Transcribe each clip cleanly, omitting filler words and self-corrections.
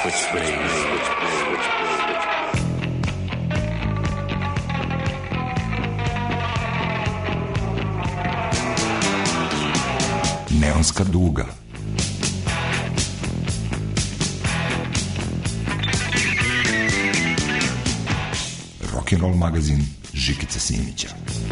Neonska duga. Rock'n'roll magazin Žikice Simića.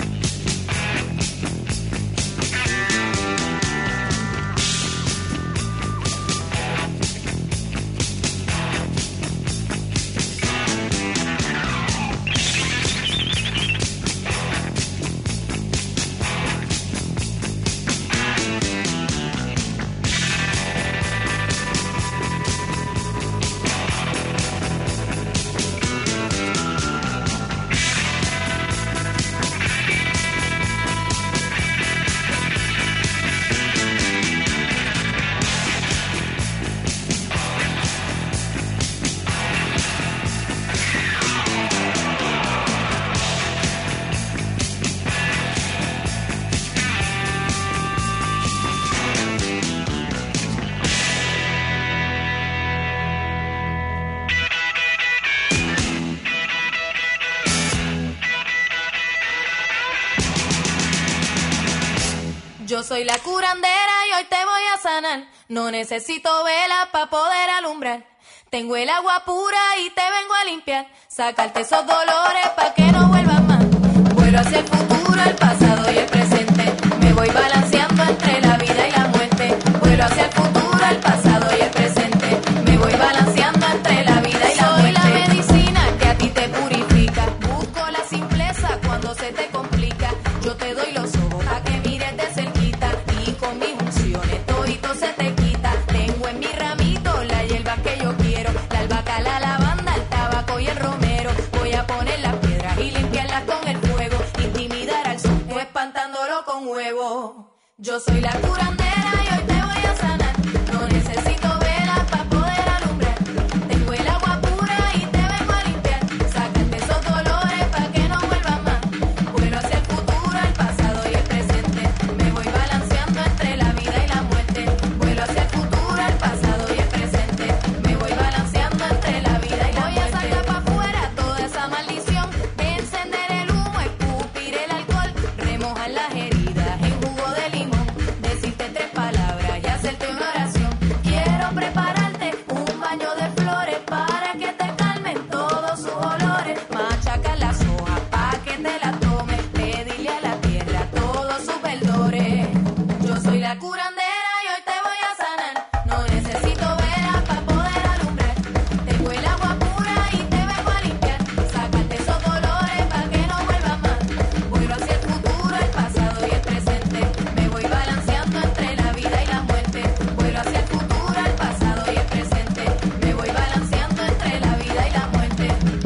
Yo soy la curandera y hoy te voy a sanar. No necesito velas para poder alumbrar. Tengo el agua pura y te vengo a limpiar. Sacarte esos dolores para que no vuelvan más. Vuelo hacia el futuro, el pasado y el presente. Me voy balanceando entre la vida y la muerte. Vuelo hacia el futuro, el pasado y el presente. Me voy balanceando entre la vida y la muerte. Soy la medicina que a ti te purifica. Busco la simpleza cuando se te complica. Yo te doy los ojos para que mires de cerquita. Y con mis unciones todito se te quita. Tengo en mi ramito la hierba que yo quiero. La albahaca, la lavanda, el tabaco y el romero. Voy a poner las piedras y limpiarlas con el fuego. Intimidar al sol, o espantándolo con huevo. Yo soy la curandera y hoy te voy a sanar. No necesito velas para poder alumbrar. Tengo el agua pura y te vengo a limpiar. Sácate esos dolores para que no vuelvan más. Vuelo hacia el futuro, el pasado y el presente. Me voy balanceando entre la vida y la muerte. Vuelo hacia el futuro, el pasado y el presente. Me voy balanceando entre la vida y la muerte. Voy a sacar para afuera toda esa maldición. De encender el humo, escupir el alcohol. Remojar las heridas en jugo de limón. Decirte 3 palabras y hacerte una oración. Quiero prepararte un baño de flores para que te calmen todos sus olores. Machacar las hojas para que te las tomes. Pedirle a la tierra todos sus verdores. Yo soy la curandera y hoy te voy a sanar. No necesito velas para poder alumbrar. Tengo el agua pura y te vengo a limpiar. Sácate esos dolores para que no vuelvan más. Vuelo hacia el futuro, el pasado y el presente. Me voy balanceando entre la vida y la muerte. Vuelo hacia el futuro, el pasado y el presente. Me voy balanceando entre la vida y la muerte.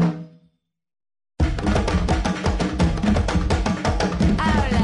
Habla.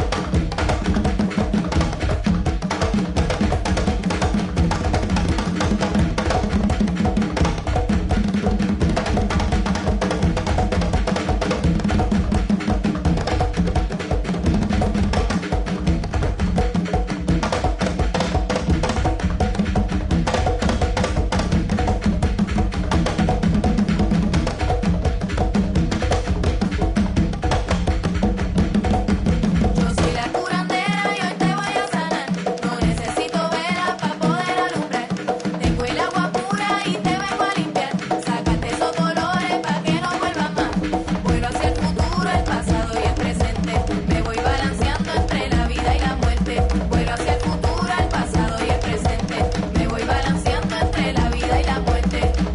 Yo soy la curandera y hoy te voy a sanar. No necesito velas para poder alumbrar. Tengo el agua pura y te vengo a limpiar. Sácate esos dolores para que no vuelvan más. Vuelo hacia el futuro, el pasado y el presente. Me voy balanceando entre la vida y la muerte. Vuelo hacia el futuro, el pasado y el presente. Me voy balanceando entre la vida y la muerte.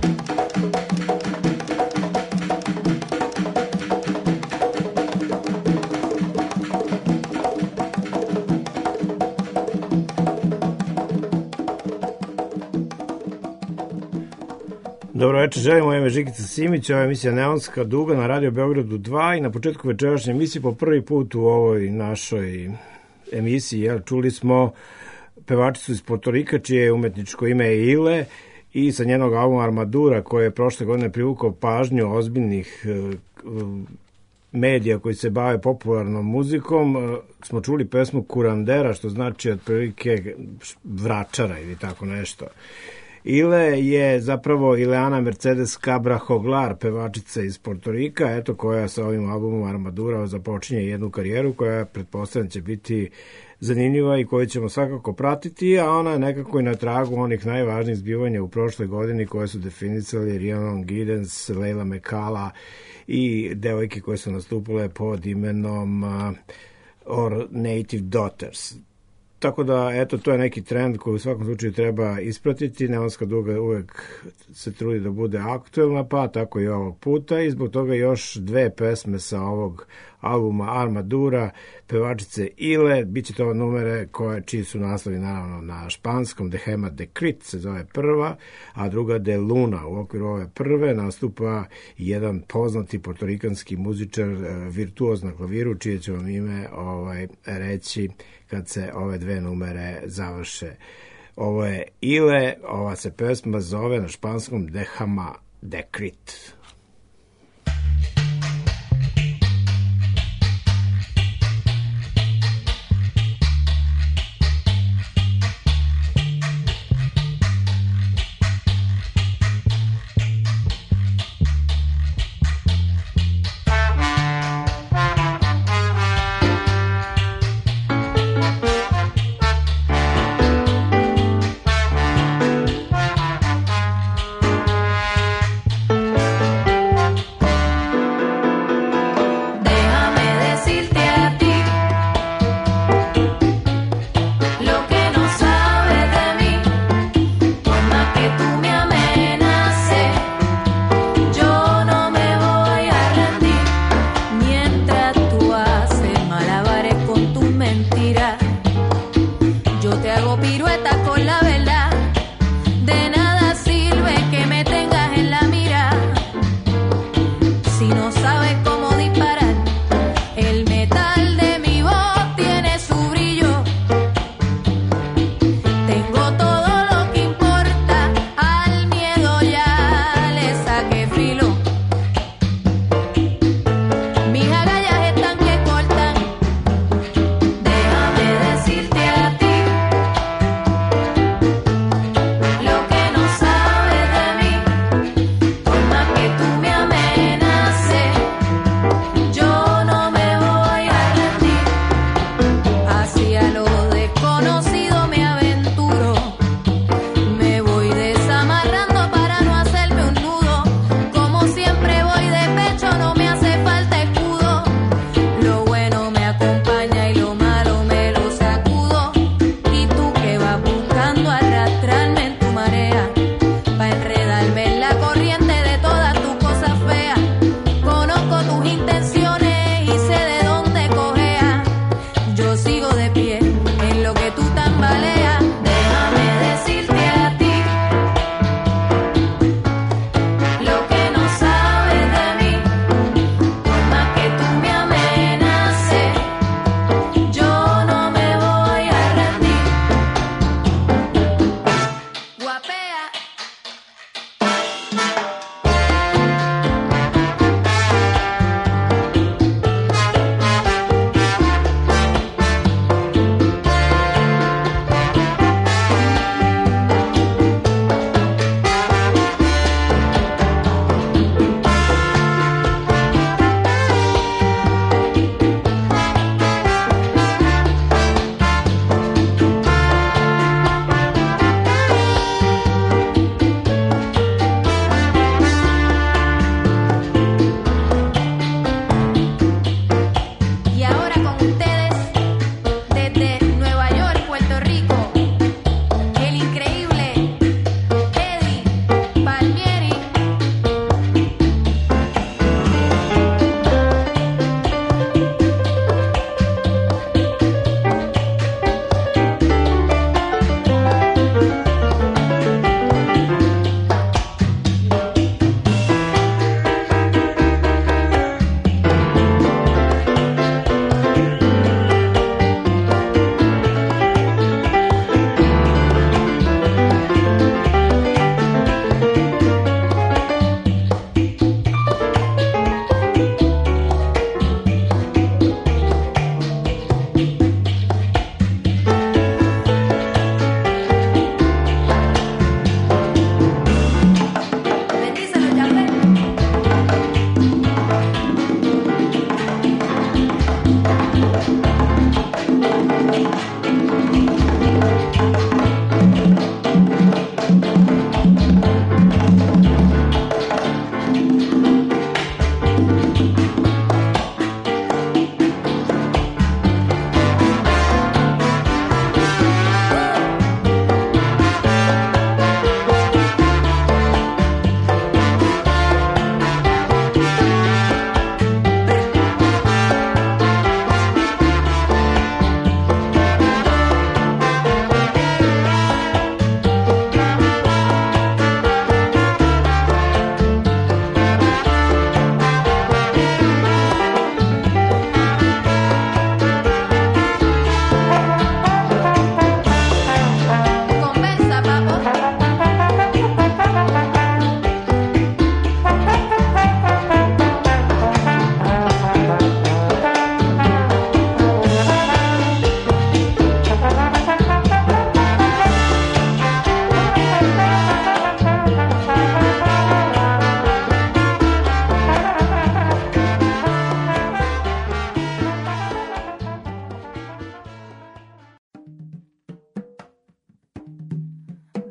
Dobro večer, želim, moje ime Žikica Simić, ovo je emisija Neonska duga na Radio Beogradu 2 i na početku večerašnje emisije po prvi put u ovoj našoj emisiji čuli smo pevačicu iz Portorika čije je umetničko ime je Ile i sa njenog albuma Armadura koje je prošle godine privukao pažnju ozbiljnih medija koji se bave popularnom muzikom, smo čuli pesmu Kurandera, što znači otprilike vračara ili tako nešto. Ile je zapravo Ileana Mercedes Cabra Joglar, pevačica iz Portorika, eto, koja sa ovim albumom Armadura započinje jednu karijeru koja pretpostavljam će biti zanimljiva i koju ćemo svakako pratiti, a ona je nekako i na tragu onih najvažnijih zbivanja u prošloj godini koje su definicali Rhiannon Giddens, Leila McCalla i devojke koje su nastupile pod imenom Or Native Daughters. Tako da, eto, to je neki trend koji u svakom slučaju treba ispratiti. Neonska duga uvek se trudi da bude aktuelna, pa tako i ovog puta, i zbog toga još dve pesme sa ovog albuma Armadura, pevačice Ile, bit će to numere čiji su naslovi naravno na španskom. De Hema de Crit se zove prva, a druga De Luna. U okviru ove prve nastupa jedan poznati portorikanski muzičar, virtuoz na klaviru, čije ću vam ime reći kad se ove dve numere završe. Ovo je Ile, ova se pesma zove na španskom De Hema de Crit.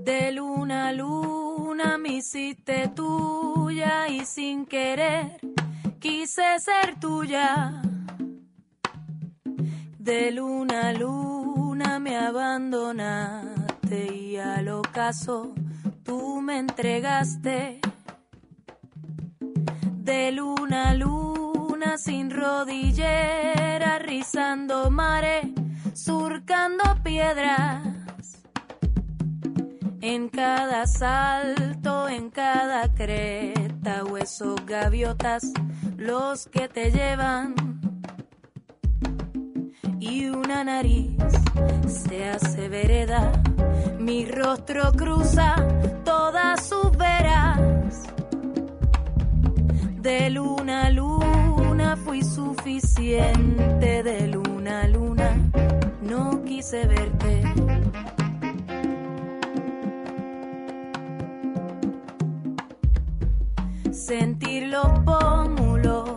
De luna a luna me hiciste tuya y sin querer quise ser tuya. De luna a luna me abandonaste y al ocaso tú me entregaste. De luna a luna sin rodillera, rizando mares, surcando piedras. En cada salto, en cada cresta, huesos, gaviotas, los que te llevan. Y una nariz se hace vereda, mi rostro cruza todas sus veras. De luna a luna fui suficiente, de luna a luna no quise verte. Sentir los pómulos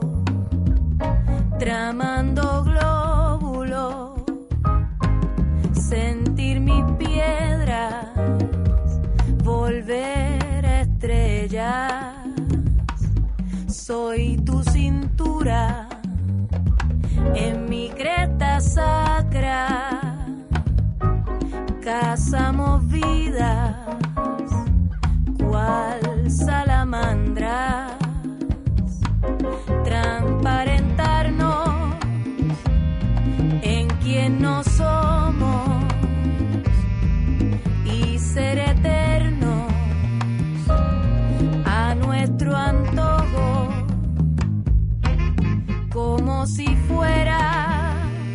tramando glóbulos, sentir mis piedras volver a estrellas. Soy tu cintura en mi cresta sacra, cazamos vidas cual salamandras, transparentarnos en quien no somos y ser eternos a nuestro antojo, como si fuera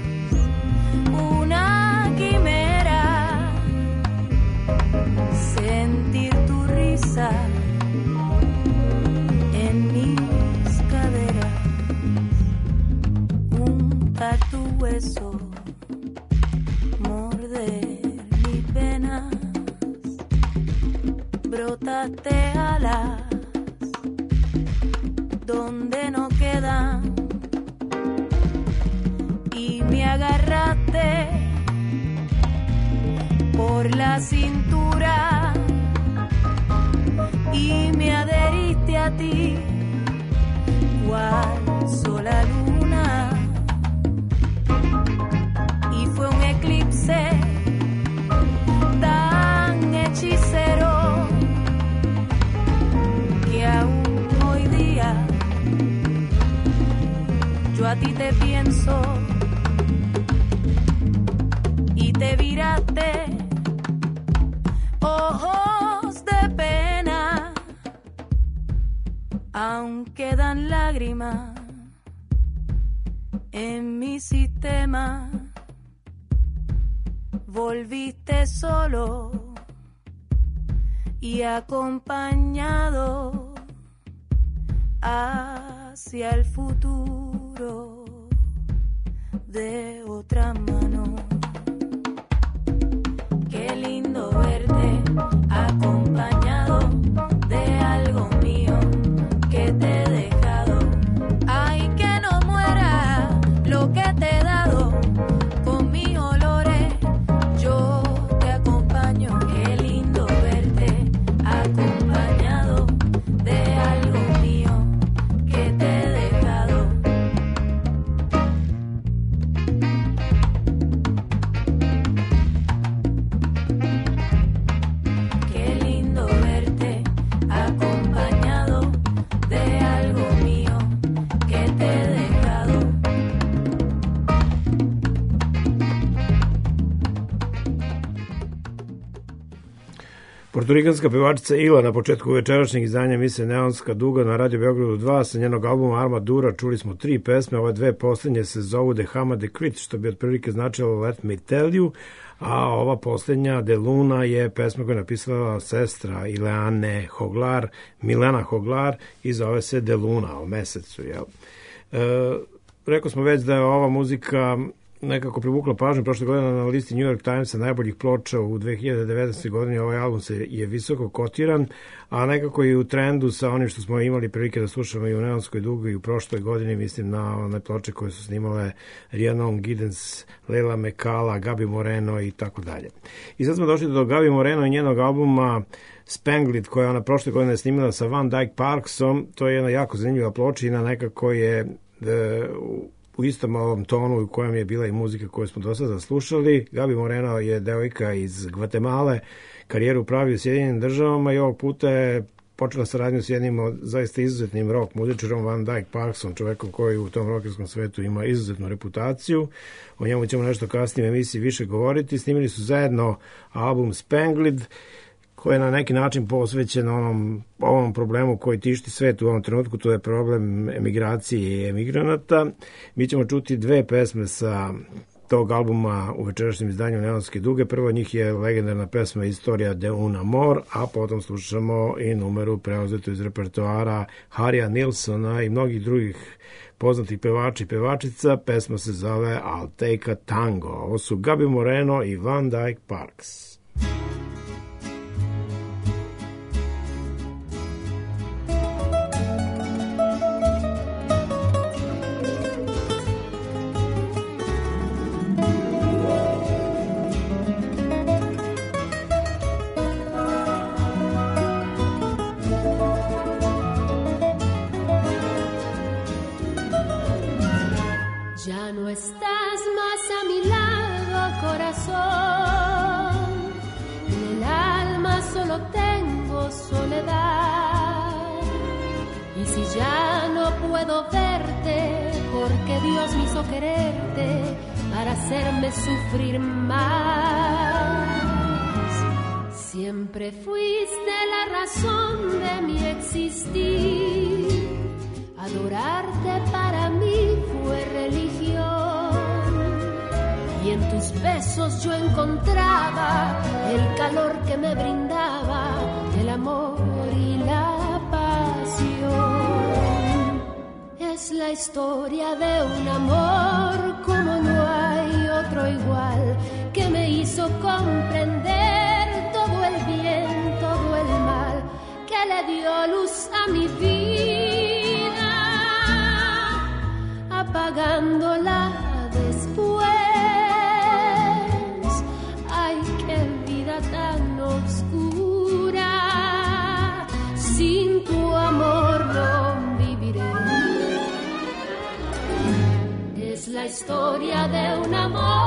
una quimera. Sentir tu risa en mis caderas, untar tu hueso, morder mis venas. Brotaste alas donde no quedan y me agarraste por la cintura y me adheriste a ti cual sola luna, y fue un eclipse tan hechicero que aún hoy día yo a ti te pienso y te viraste ojos de pena, aún quedan lágrimas en mi sistema. Volviste solo y acompañado hacia el futuro de otra mano. Qué lindo verte acompañado de algo mío que te he dejado. Ay, que no muera lo que te he dado. Con mis olores yo te acompaño. Qué lindo verte acompañado de algo mío que te he dejado. Qué lindo verte acompañado de algo mío que te he dejado. Portorikanska pevačica Ila na početku večerašnjeg izdanja emisije Neonska duga na Radio Beogradu 2 sa njenog albuma Armadura čuli smo 3 pesme, ove dve posljednje se zovu The Hama The Crit, što bi otprilike značilo Let Me Tell You, a ova posljednja De Luna je pesma koju je napisala sestra Ileane Hoglar, Milena Hoglar, i zove se De Luna o mesecu, jel? Rekao smo već da je ova muzika nekako privukla pažnju prošle godine na listi New York Timesa najboljih ploča u 2019. godini. Ovaj album je visoko kotiran, a nekako i u trendu sa onim što smo imali prilike da slušamo i u Neonskoj dugoj i u prošloj godini, mislim na one ploče koje su snimale Rhiannon Giddens, Leila McCalla, Gabi Moreno i tako dalje. I sad smo došli do Gabi Moreno i njenog albuma Spangled, koja je ona prošle godine snimila sa Van Dyke Parksom. To je jedna jako zanimljiva pločina, nekako je u istom ovom tonu u kojem je bila i muzika koju smo do sada slušali. Gabi Moreno je devojka iz Gvatemale, karijeru pravi u Sjedinjenim državama i ovog puta je počela saradnju s jednim zaista izuzetnim rock muzičarom Van Dyke Parksom, čovekom koji u tom rockerskom svetu ima izuzetnu reputaciju. O njemu ćemo nešto kasnije u emisiji više govoriti. Snimili su zajedno album Spangled, koji je na neki način posvećen ovom problemu koji tišti svet u ovom trenutku, to je problem emigracije i emigranata. Mi ćemo čuti dve pesme sa tog albuma u večerašnjem izdanju Neonske duge. Prvo od njih je legendarna pesma Historia de un amor, a potom slušamo i numeru preuzetu iz repertoara Harrya Nilssona i mnogih drugih poznatih pevača i pevačica. Pesma se zove I'll Take a Tango. Ovo su Gabi Moreno i Van Dyke Parks. Hacerme sufrir más. Siempre fuiste la razón de mi existir. Adorarte para mí fue religión. Y en tus besos yo encontraba el calor que me brindaba el amor y la pasión. Es la historia de un amor como no hay otro igual, que me hizo comprender todo el bien, todo el mal, que le dio luz a mi vida, apagándola después. Ay, qué vida tan oscura, sin tu amor no viviré. Es la historia de un amor.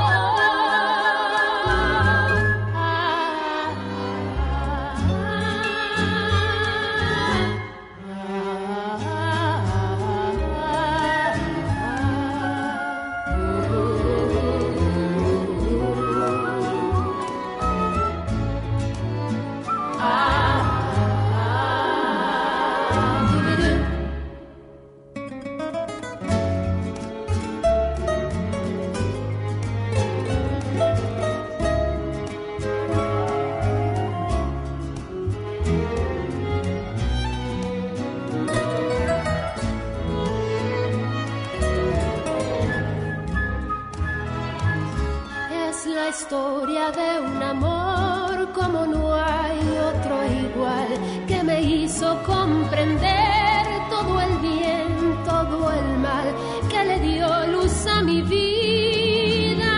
Historia de un amor como no hay otro igual, que me hizo comprender todo el bien, todo el mal, que le dio luz a mi vida,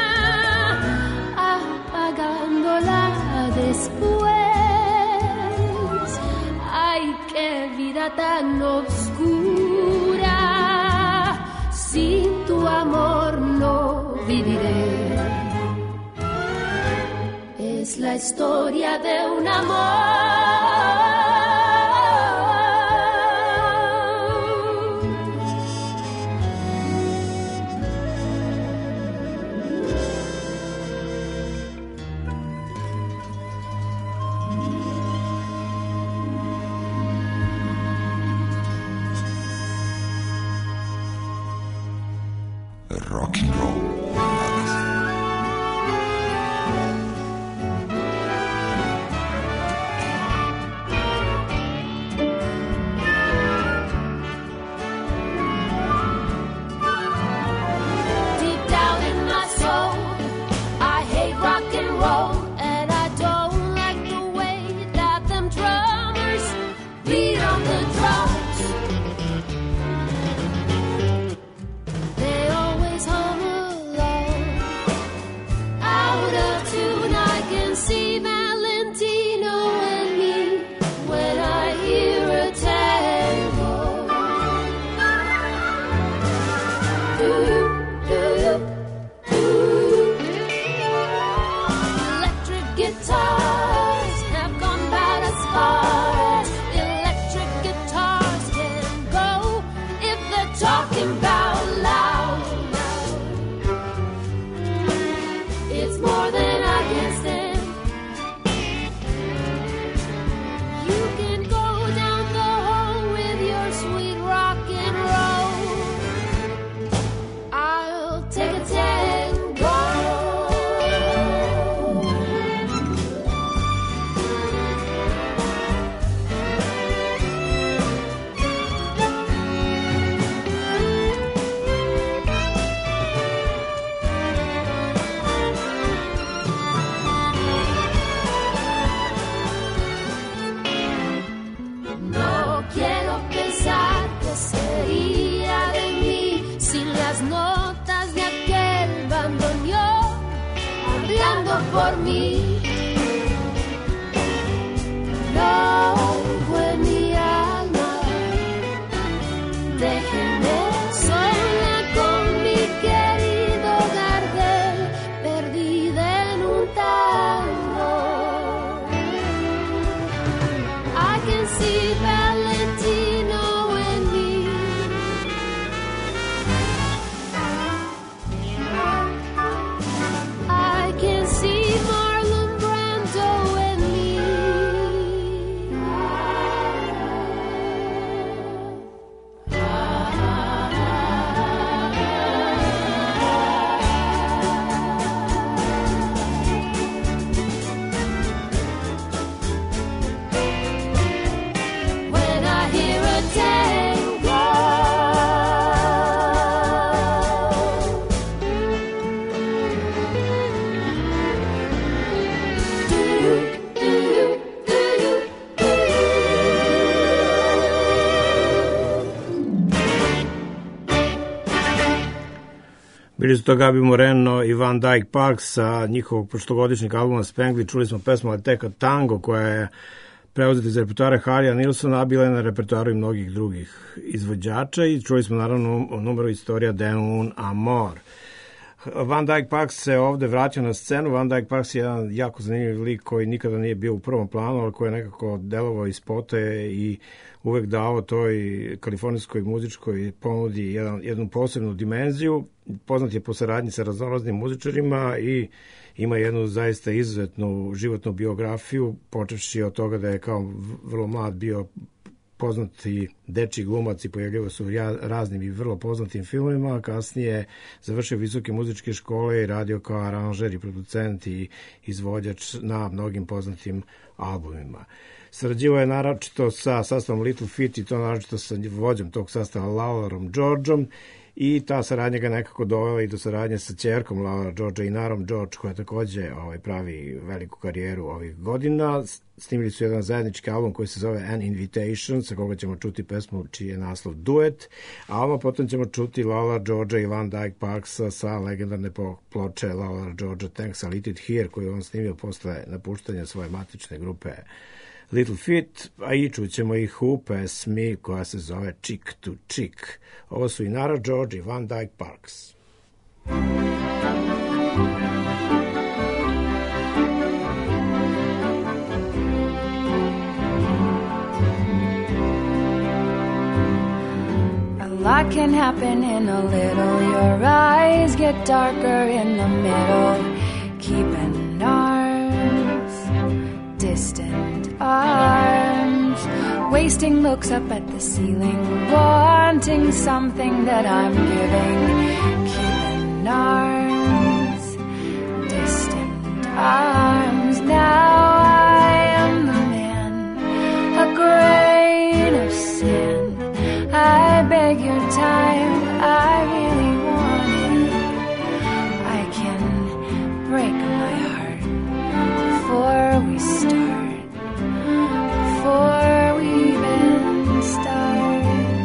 apagándola después. Ay, qué vida tan oscura, sin tu amor no viviré. Es la historia de un amor. Rock and roll. take a tango. No quiero pensar que sería de mí sin las notas de aquel bandoneón hablando por mí. Lo oigo en mi alma, déjenme sola con mi querido Gardel, perdida en un tango. I can see Valentino in me. I can see Marlon Brando in me. When I hear a tango, Bili su to Gabi Moreno i Van Dyke Parks sa njihovog prošlogodišnjeg albuma Spengli. Čuli smo pesmu Alteka Tango koja je preuzeta iz repertoara Harrya Nilsona, a bila je na repertoaru i mnogih drugih izvođača i čuli smo naravno numeru Historia de un amor. Van Dyke Parks se ovde vratio na scenu. Van Dyke Parks je jedan jako zanimljiv lik koji nikada nije bio u prvom planu, ali koji je nekako delovao iz pote i uvek dao toj kalifornijskoj muzičkoj ponudi jednu posebnu dimenziju. Poznat je po saradnji sa raznoraznim muzičarima i ima jednu zaista izuzetnu životnu biografiju, počevši od toga da je kao vrlo mlad bio poznati dečiji glumac i pojavljivao se u raznim i vrlo poznatim filmima, a kasnije završio visoke muzičke škole i radio kao aranžer i producent i izvođač na mnogim poznatim albumima. Sarađivao je naročito sa sastavom Little Feat i to naročito sa vođom tog sastava Lauraom Georgeom i ta saradnja ga nekako dovela i do saradnje sa ćerkom Laura Georgea i Narom George, koja takođe pravi veliku karijeru ovih godina. Snimili su jedan zajednički album koji se zove An Invitation, sa koga ćemo čuti pesmu čiji je naslov Duet, a ovo potom ćemo čuti Laura Georgea i Van Dyke Parksa sa legendarne ploče Laura Georgea Thanks I Lit It Here, koju on snimio posle napuštanja svoje matične grupe Little Feat, a i čućemo ih u pesmi koja se zove Chick to Chick. Ovo su i Nara George i Van Dyke Parks. A lot can happen in a little. Your eyes get darker in the middle. Keep an arms distant arms, wasting looks up at the ceiling, wanting something that I'm giving. Keeping arms, distant arms. Now I am the man, a grain of sand. I beg your time, I really want it. I can break my heart before we start. Before we even start.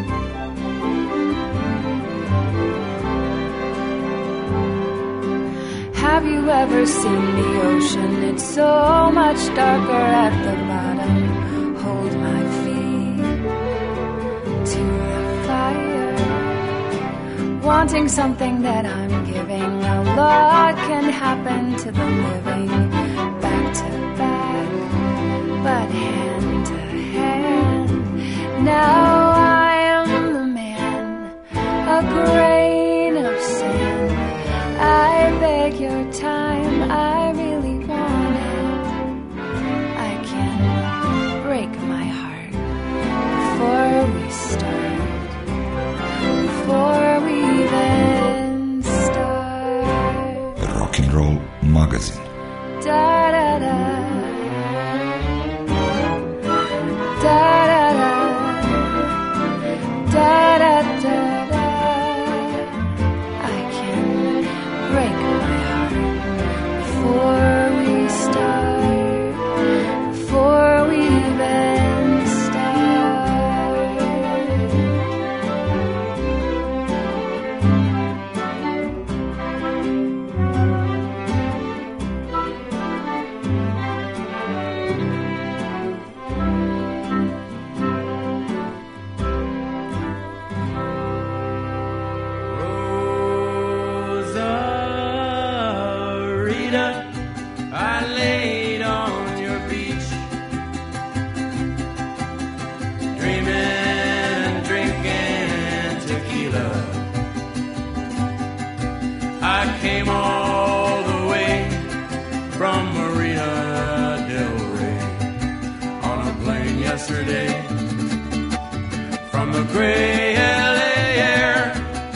Have you ever seen the ocean? It's so much darker at the bottom. Hold my feet to the fire. Wanting something that I'm giving. A lot can happen to the living. Back to back, but hand to hand. Now I am the man, a grain of sand. I beg your time, I really want it. I can break my heart before we start. Before we even start. Rock and Roll magazin. Da da da, da da da, da da da da. I can break my heart before we start, before we even start. I laid on your beach, dreaming, drinking tequila. I came all the way from Marina del Rey on a plane yesterday from the gray LA air.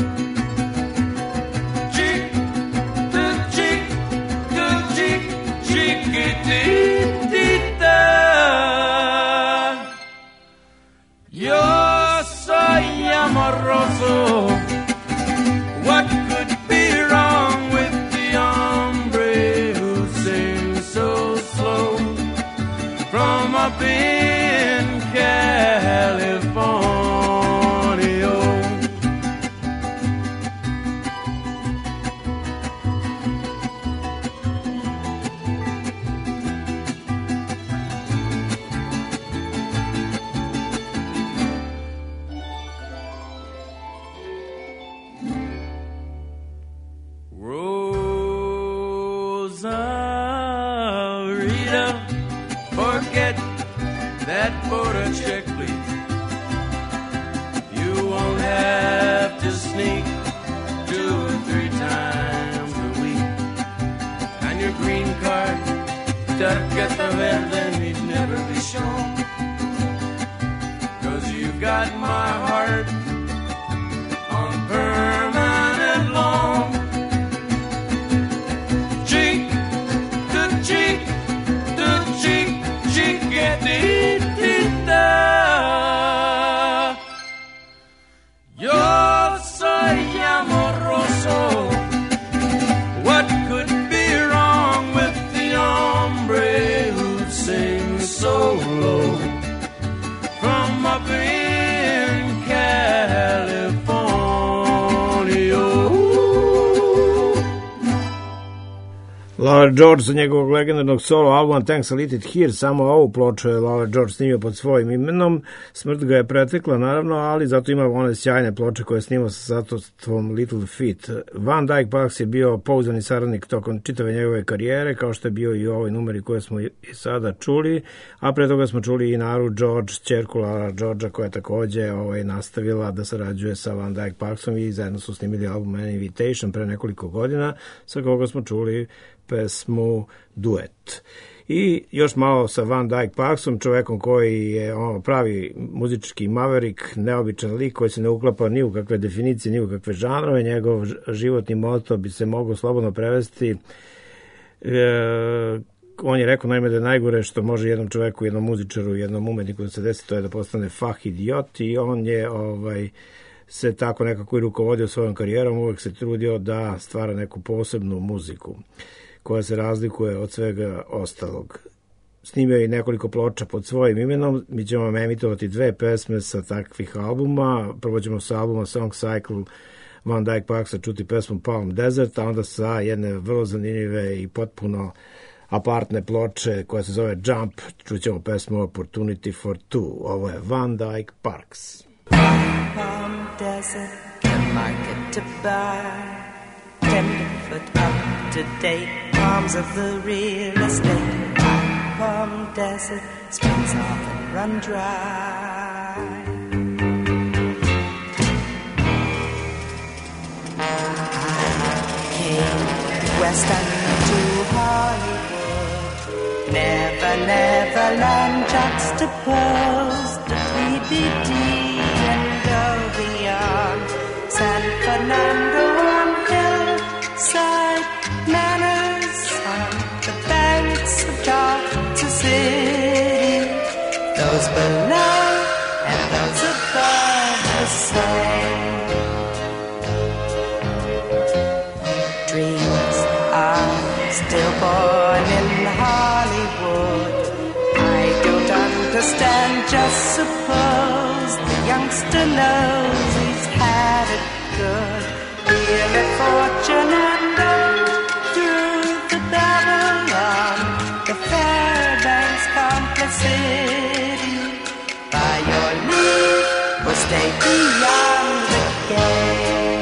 Yo soy amoroso. What could be wrong with the hombre who sings so slow from up in California? Forget that border check, please. You won't have to sneak 2 or 3 times a week. And your green card, tarjeta verde, need never be shown. 'Cause you got my heart on permanent loan. Cheek to cheek to cheek. Chiquitita, yo soy amoroso. What could be wrong with the hombre who sings so low from up in California? Lowell George sa njegovog legendarnog solo albuma Thanks I Lit It Here, samo ovu ploču je Lowell George snimio pod svojim imenom. Smrt ga je pretekla naravno, ali zato ima one sjajne ploče koje je snimao sa sastavstvom Little Feat. Van Dyke Parks je bio pouzdani saradnik tokom čitave njegove karijere, kao što je bio i u ovoj numeri koje smo i sada čuli, a pre toga smo čuli i Naru George, ćerku Lara Georgea, koja je takođe nastavila da sarađuje sa Van Dyke Parksom i zajedno su snimili album An Invitation pre nekoliko godina, sa koga smo čuli pesmu Duet. I još malo sa Van Dyke Parksom, čovekom koji je pravi muzički maverik, neobičan lik koji se ne uklapa ni u kakve definicije, ni u kakve žanrove. Njegov životni moto bi se mogao slobodno prevesti. On je rekao naime da je najgore što može jednom čoveku, jednom muzičaru, jednom umetniku da se desi, to je da postane fah idiot, i on je se tako nekako i rukovodio svojom karijerom, uvek se trudio da stvara neku posebnu muziku koja se razlikuje od svega ostalog. Snimio je nekoliko ploča pod svojim imenom. Mi ćemo vam emitovati 2 pesme sa takvih albuma. Prvo ćemo sa albuma Song Cycle Van Dyke Parksa čuti pesmu Palm Desert, a onda sa jedne vrlo zanimljive i potpuno apartne ploče koja se zove Jump čućemo pesmu Opportunity for Two. Ovo je Van Dyke Parks. Palm Desert, the market to buy, tenderfoot up to date, palms of the real estate. Palm Desert springs often run dry. I came west and to Hollywood, Neverland juxtaposed the TBD and go beyond San Fernando on hillside manor. dreams are stillborn in Hollywood. I don't understand, just suppose the youngster knows he's had it good. He'll let fortune and through the Babylon, the Fairbanks complicity. By your leave, we'll stay beyond the gate.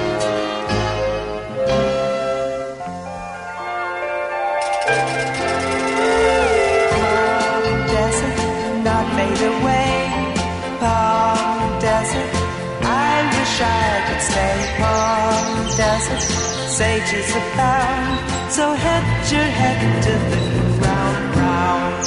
Palm Desert, not fade away. Palm Desert, I wish I could stay. Palm Desert, sages abound, so head your head to the ground, round.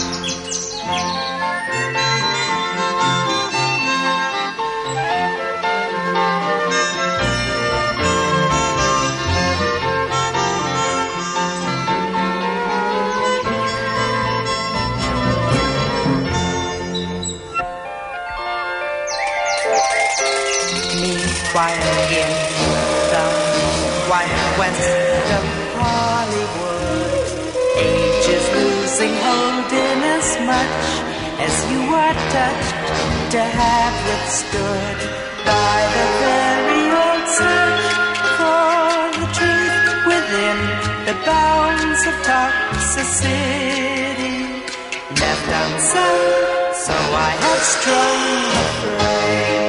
Meanwhile, in the wild west of Hollywood, age is losing hold in as much as you are touched to have withstood by the very old search for the truth within the bounds of toxicity. Left unsaid, so I have strung the frame.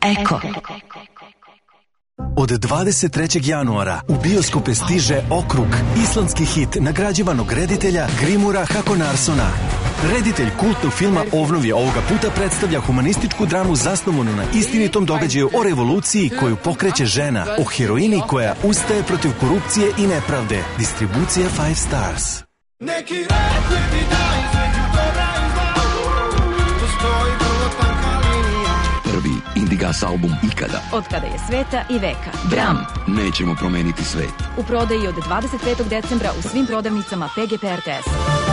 Eko. Od 23. januara u bioskope stiže Okrug, islandski hit nagrađivanog reditelja Grimura Hakonarsona. Reditelj kultnog filma Ovnovje ovoga puta predstavlja humanističku dramu zasnovanu na istinitom događaju o revoluciji koju pokreće žena, o heroini koja ustaje protiv korupcije i nepravde. Distribucija 5 Stars. Neki rekli bi da između dobra i zla postoji vrlo tanka linija. Prvi Indigas album ikada. Od kada je sveta i veka. Bram. Nećemo promeniti svet. U prodaji od 25. decembra u svim prodavnicama PGP RTS.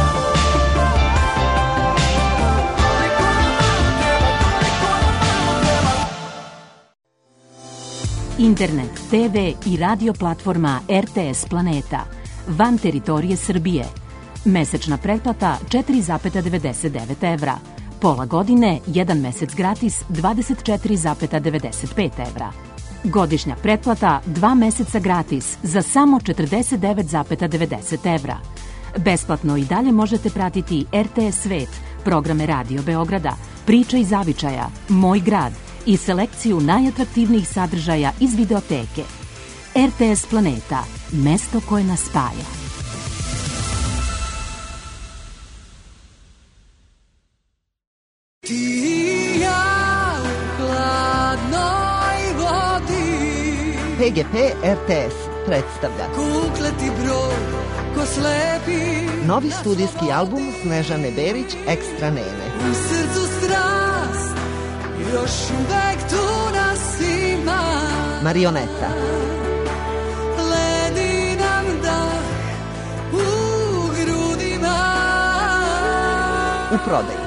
Internet, TV i radio platforma RTS Planeta. Van teritorije Srbije. Mesečna pretplata 4,99 evra. Pola godine, 1 mesec gratis 24,95 evra. Godišnja pretplata 2 meseca gratis za samo 49,90 evra. Besplatno i dalje možete pratiti RTS Svet, programe Radio Beograda, Priča iz zavičaja, Moj grad i selekciju najatraktivnijih sadržaja iz videoteke. RTS Planeta, mesto koje nas spaja. Ti i ja u hladnoj vodi. PGP RTS predstavlja Kukleti brod ko slepi. novi studijski album Snežane Berić Ekstra Nene. U srcu strast još uvek tu nas ima. Marioneta. Ledi nam dah u grudima. U prodaji.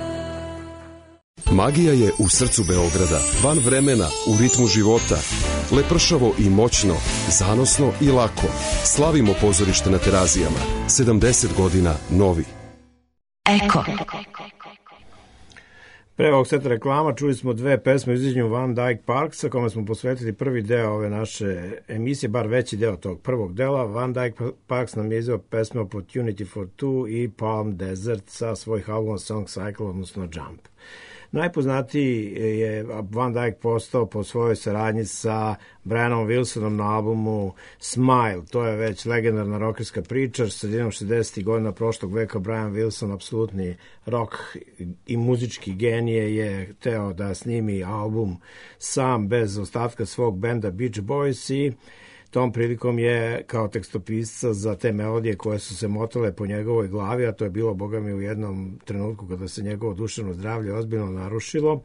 Magija je u srcu Beograda, van vremena, u ritmu života. Lepršavo i moćno, zanosno i lako. Slavimo pozorište na Terazijama. 70 godina novi. Eko. Pre ovog seta reklama čuli smo dve pesme u izvođenju Van Dyke Parksa, kome smo posvetili prvi deo ove naše emisije, bar veći deo tog prvog dela. Van Dyke Parks nam je izveo pesme Opportunity for Two i Palm Desert sa svojih albuma Song Cycle, odnosno Jump. Najpoznatiji je Van Dyke postao po svojoj saradnji sa Brianom Wilsonom na albumu Smile. To je već legendarna rockerska priča. Sredinom 60. godina prošlog veka Brian Wilson, apsolutni rock i muzički genije, je hteo da snimi album sam bez ostatka svog benda Beach Boys i tom prilikom je kao tekstopisca za te melodije koje su se motale po njegovoj glavi, a to je bilo, boga mi, u jednom trenutku kada se njegovo duševno zdravlje ozbiljno narušilo,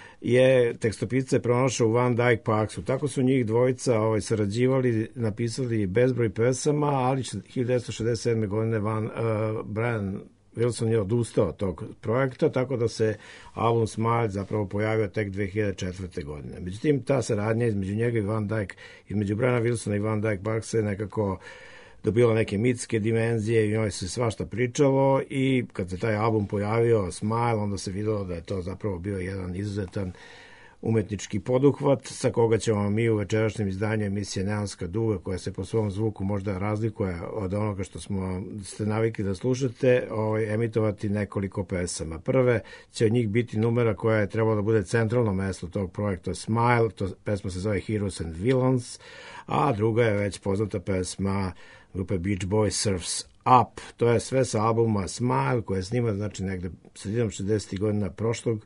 je tekstopisce pronašao u Van Dyke Parksu. Tako su njih dvojica sarađivali, napisali bezbroj pesama, ali 1967. godine Brian Wilson je odustao od tog projekta, tako da se album Smile zapravo pojavio tek 2004. godine. Međutim, ta saradnja između njega i Van Dyke, između Briana Wilsona i Van Dyke Parksa je nekako dobila neke mitske dimenzije i njoj se svašta pričalo, i kad se taj album pojavio Smile, onda se videlo da je to zapravo bio jedan izuzetan umetnički poduhvat sa koga ćemo mi u večerašnjem izdanju emisije Neonska duga, koja se po svom zvuku možda razlikuje od onoga što ste navikli da slušate, emitovati nekoliko pesama. Prve će od njih biti numera koja je trebalo da bude centralno mesto tog projekta Smile, pesma se zove Heroes and Villains, a druga je već poznata pesma grupe Beach Boys, Surf's Up. To je sve sa albuma Smile, koje je snima znači negde sredinom 60. godina prošlog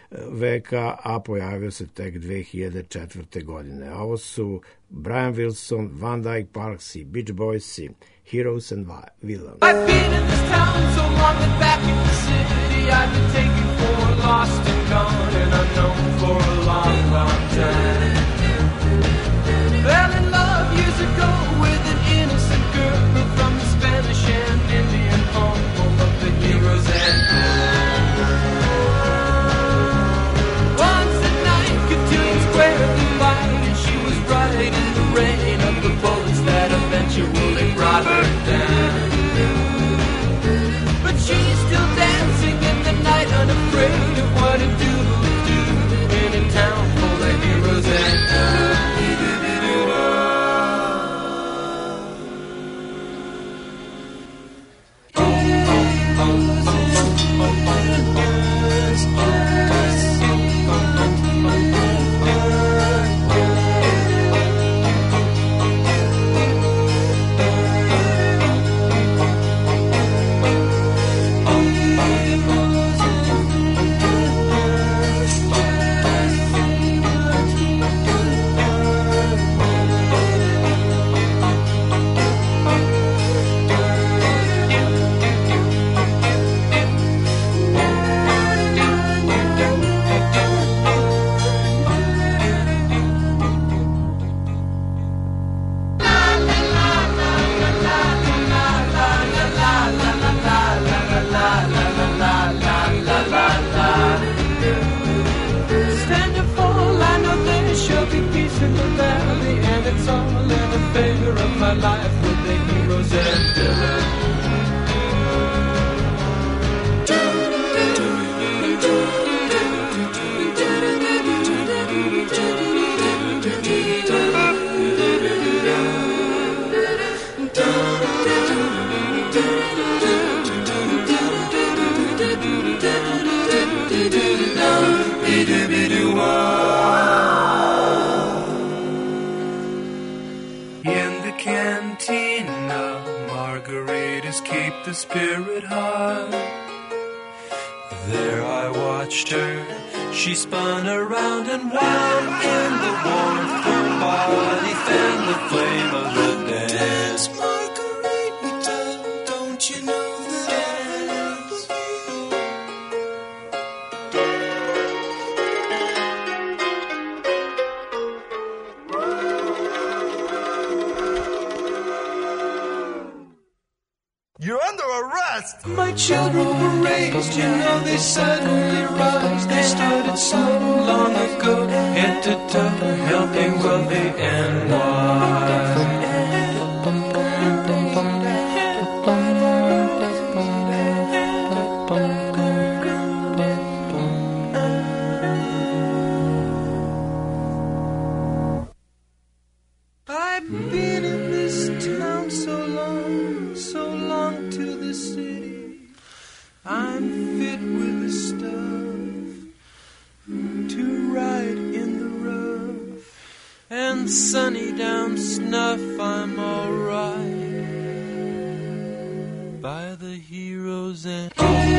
veka, a pojavio se tek 2004. godine. Ovo su Brian Wilson, Van Dyke Parks i Beach Boys i Heroes and Villains. I've been in this town so long that back in the city I've been taken for lost and gone and unknown for a long, long time. Fell in love years ago with an innocent girl from the Spanish and Indian home of the heroes and villains. In the rain of the bullets that eventually brought her down. But she's still dancing in the night, unafraid of what it do in a town full of heroes and all in the favor of my life with the heroes and villains. In the cantina, margaritas keep the spirit high. There I watched her, she spun around and wound in the warmth. Her body fanned the flame of the dance. Margarita, don't you know the dance? You're under arrest! My children were raised, you know they suddenly rise. They started so long ago, head to toe, helping wealthy and wise. I've been in this town so long to the city. I'm fit with the stuff to ride in the rough, and sunny down snuff. I'm alright by the heroes and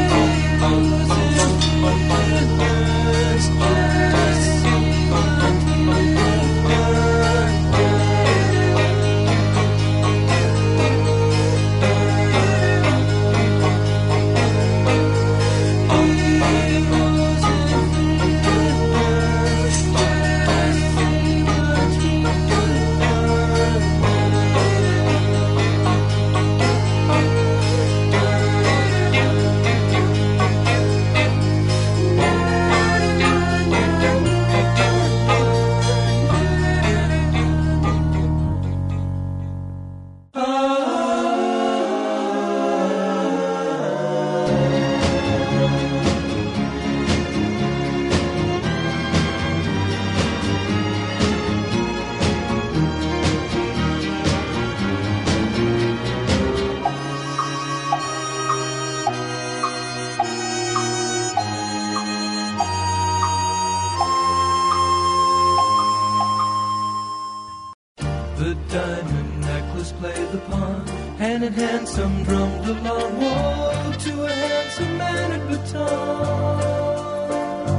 the diamond necklace played the pawn, hand in hand some drummed along. Woe to a handsome man at baton.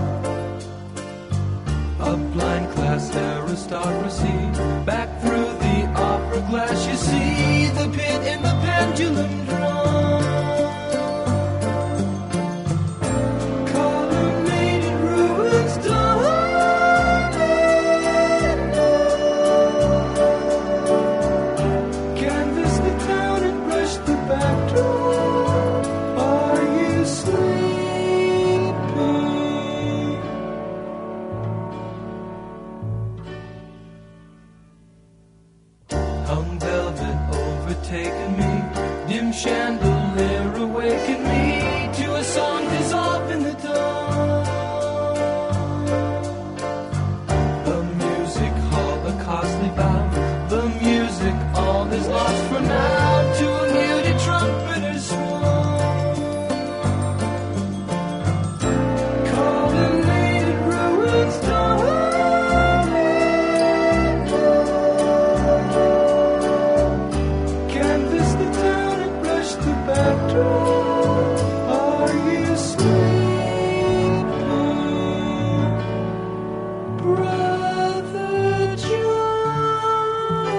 A blind class aristocracy, back through the opera glass you see the pit in the pendulum drum. Colonnaded ruins done. Taken me, dim chandelier awakened me to a song dissolved in the dawn. The music hall, a costly bow. The music all is lost for now to a muted trumpeter's swan. Colonnaded ruins dawn. Are you sleeping, Brother John?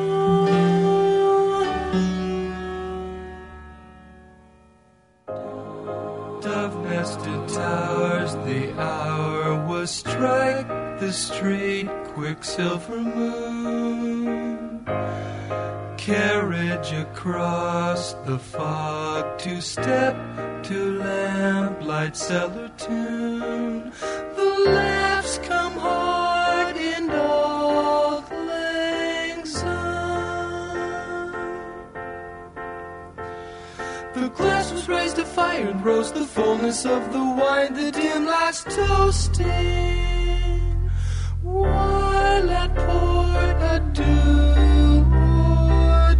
Dove-nested towers, the hour was strike the straight quicksilver moon. Carriage across the fog, two-step to lamplight cellar tune. The laughs come hard in dog lang The glass was raised to fire and rose the fullness of the wine, the dim last toasting. While at port adieu or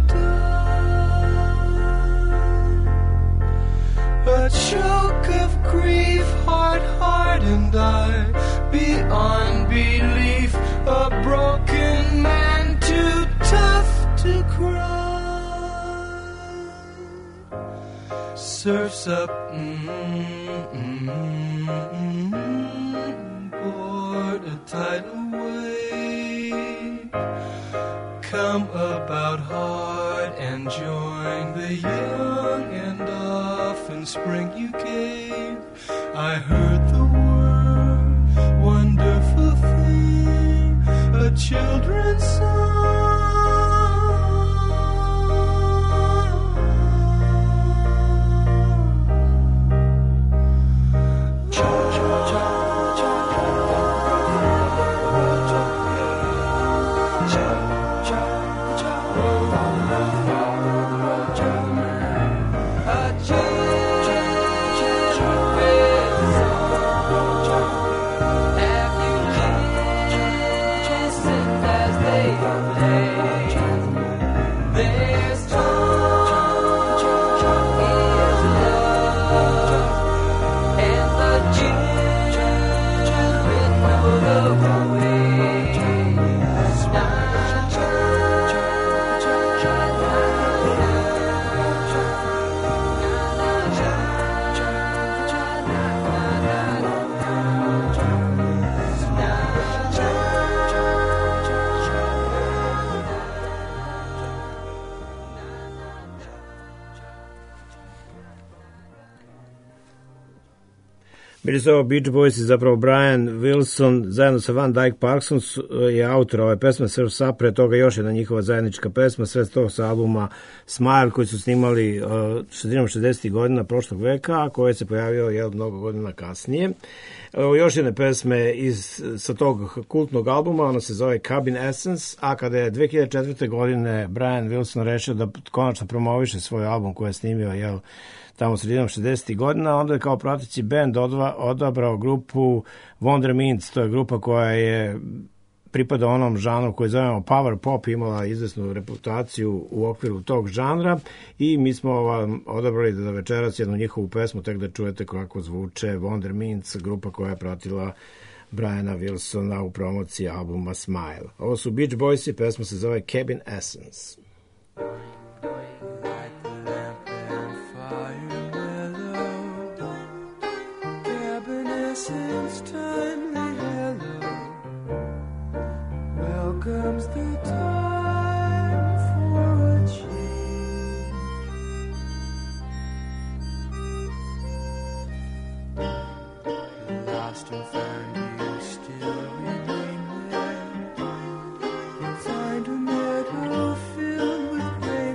die. A choke of grief, heart hardened I, beyond belief, a broken man too tough to cry. Surfs up, board a tidal wave. Come about hard and join the young, and often spring you gave. I heard the word, wonderful thing, a children's song. Bili su ovo Beach Boys i zapravo Brian Wilson zajedno sa Van Dyke Parkson je autor ove pesme Surf's Up, pre toga još jedna njihova zajednička pesma, sve s tog sa albuma Smile koji su snimali sredinom 60. godina prošlog veka, a koje se pojavio mnogo godina kasnije. Još jedne pesme sa tog kultnog albuma, ono se zove Cabin Essence, a kada je 2004. godine Brian Wilson rešio da konačno promoviše svoj album koji je snimio tamo sredinom 60. godina, onda je kao prateći band odabrao grupu Wonder Mints, to je grupa koja je pripada onom žanru koji zovemo power pop, imala izvesnu reputaciju u okviru tog žanra i mi smo odabrali da večeras jednu njihovu pesmu, tek da čujete kako zvuče Wonder Mints, grupa koja je pratila Briana Wilsona u promociji albuma Smile. Ovo su Beach Boys i pesma se zove Cabin Essence. Since timely hello, welcomes the time for a change. Lost and found, you still remain there. You'll find a meadow filled with rain.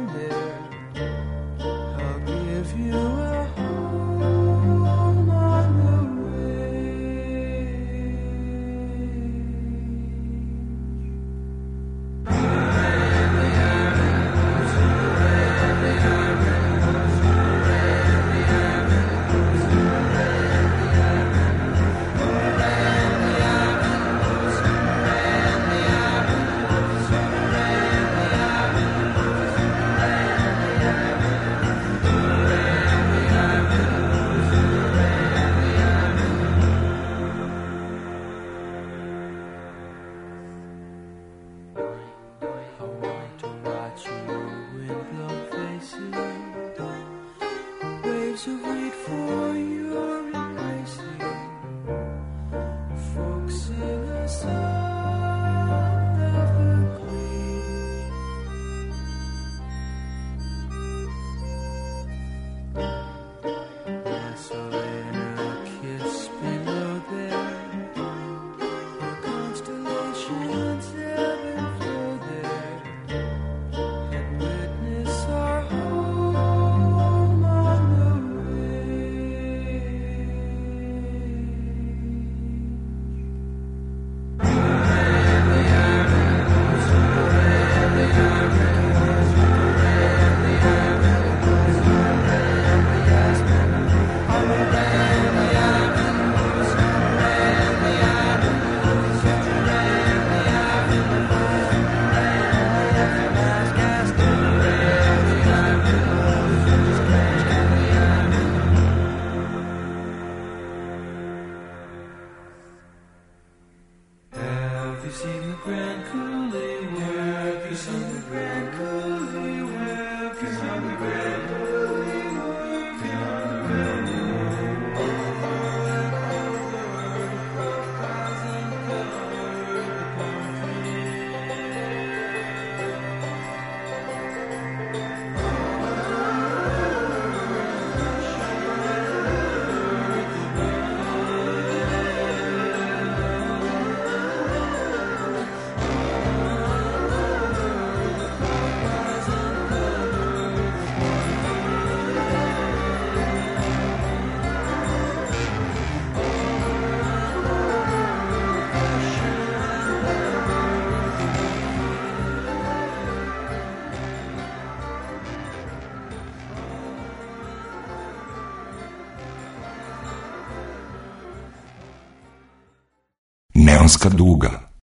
Neonska duga.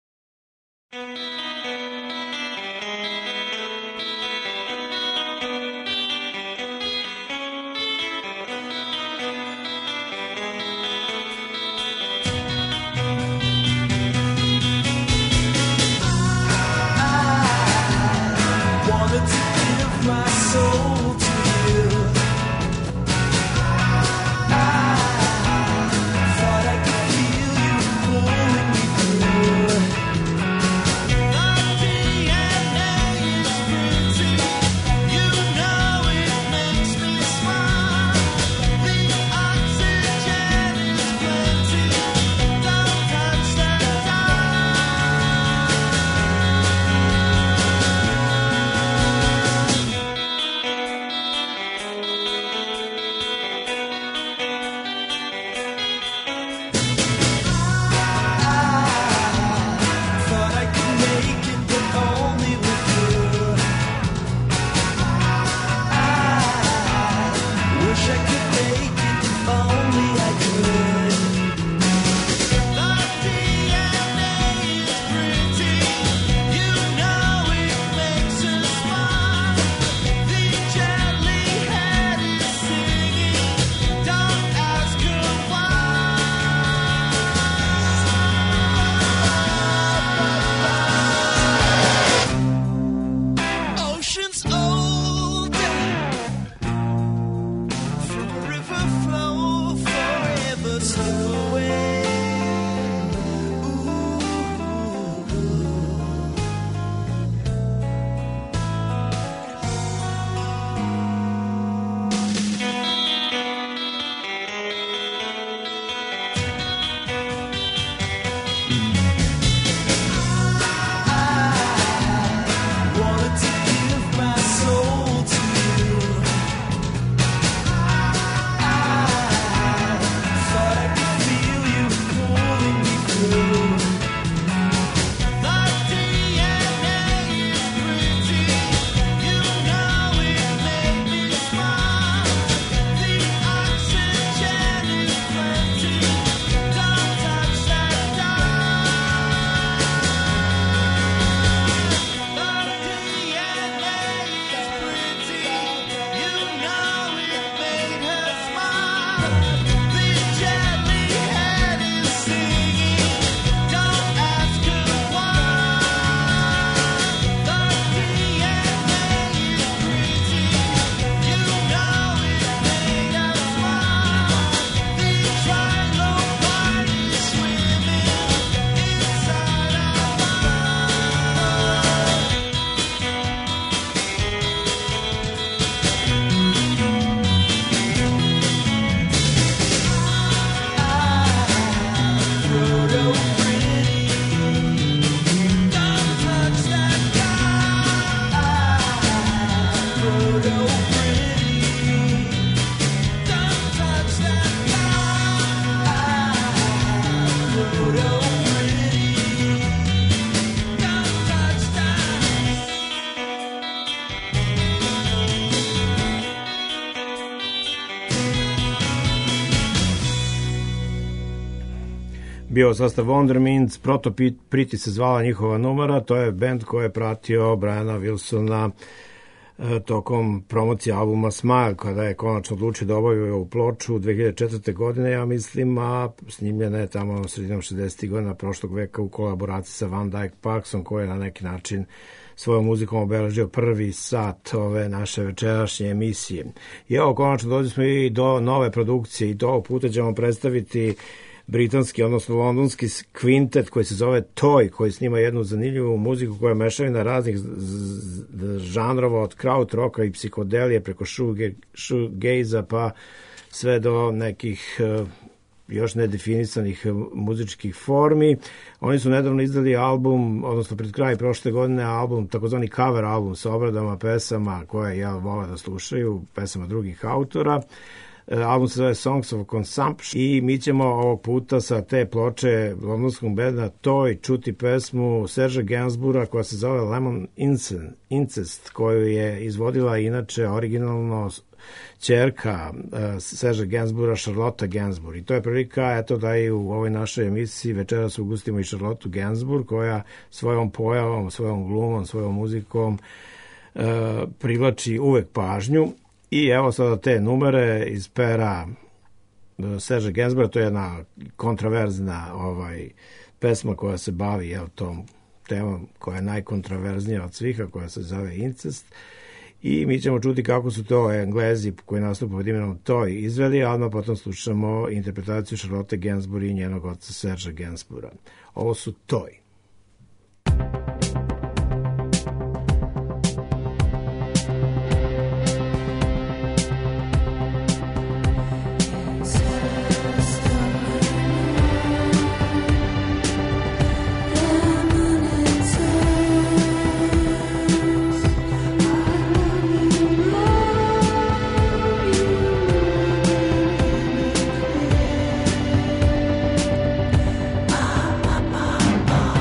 bio sastav Wondermints, Proto Pretty se zvala njihova numera, to je band koji je pratio Briana Wilsona tokom promocije albuma Smile, kada je konačno odlučio da obavi ovu ploču 2004. godine, ja mislim, a snimljena je tamo sredinom 60. godina prošlog veka u kolaboraciji sa Van Dyke Parksom, koji je na neki način svojom muzikom obeležio prvi sat ove naše večerašnje emisije. I evo, konačno dođe smo i do nove produkcije i do ovog puta ćemo predstaviti britanski, odnosno londonski kvintet koji se zove Toy, koji snima jednu zanimljivu muziku koja je mešavina raznih žanrova, od krautroka i psihodelije preko shoegaze-a pa sve do nekih još nedefinisanih muzičkih formi. Oni su nedavno izdali album, odnosno pred kraj prošle godine album, takozvani cover album sa obradama pesama koje vole da slušaju, pesama drugih autora. Album se zove Songs of Consumption i mi ćemo ovog puta sa te ploče londonskog benda Toy čuti pesmu Sergea Gainsbourga koja se zove Lemon Incest, koju je izvodila inače originalno ćerka Sergea Gainsbourga, Charlotte Gainsbourg. I to je prilika eto da i u ovoj našoj emisiji večeras ugustimo i Charlotte Gainsbourg koja svojom pojavom, svojom glumom, svojom muzikom privlači uvek pažnju. I evo sada te numere iz pera Sergea Gainsbourga, to je jedna kontraverzna pesma koja se bavi tom temom koja je najkontraverznija od svih, a koja se zove incest. I mi ćemo čuti kako su to Englezi koji nastupa pod imenom Toy izveli, a odmah potom slušamo interpretaciju Charlotte Gainsbourg i njenog oca Sergea Gainsbourga. Ovo su Toy. Bye.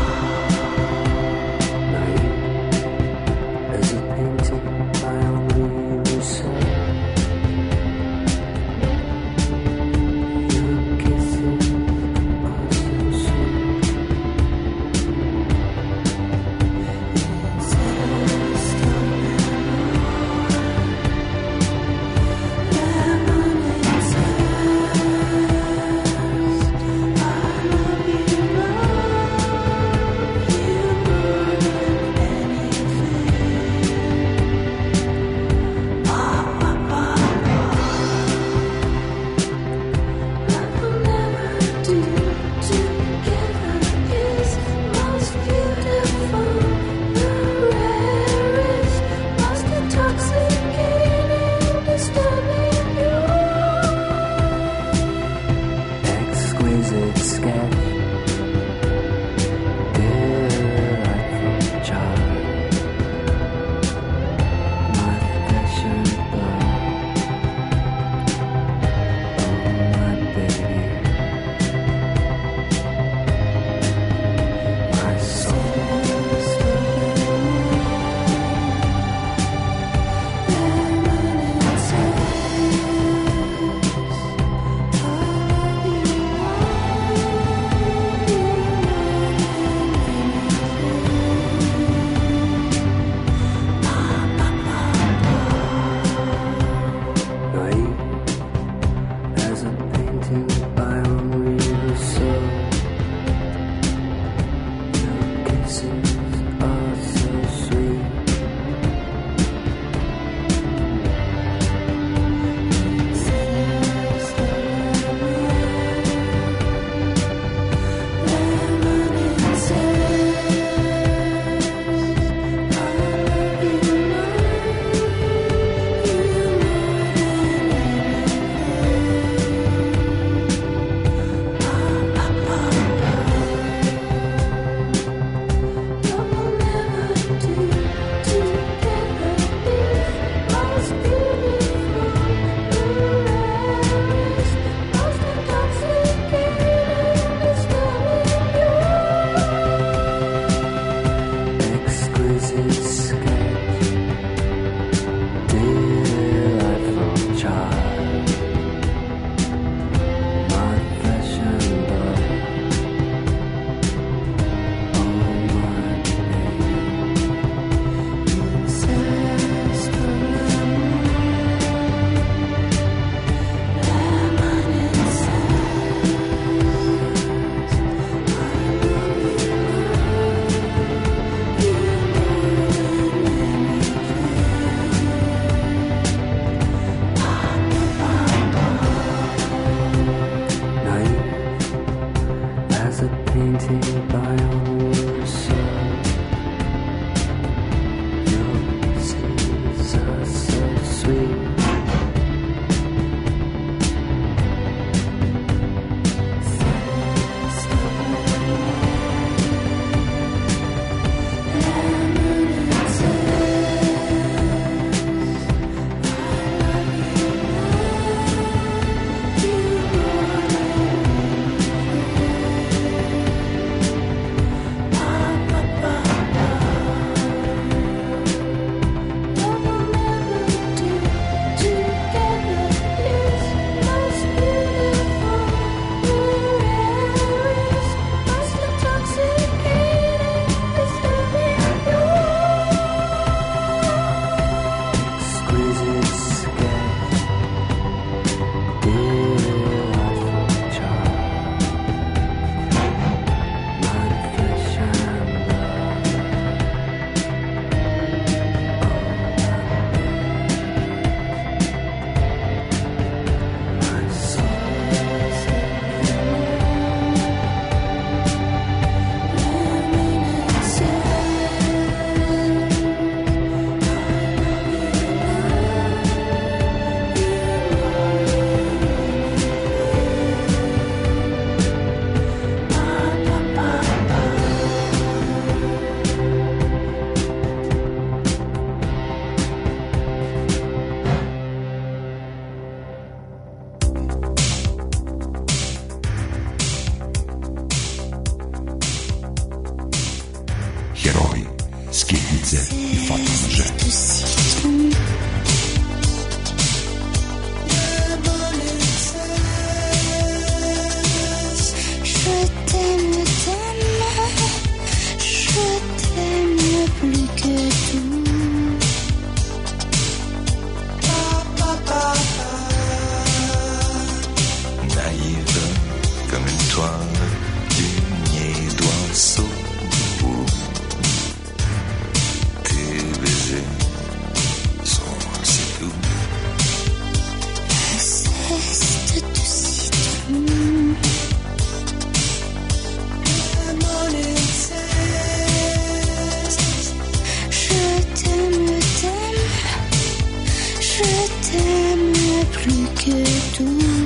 plus que tout.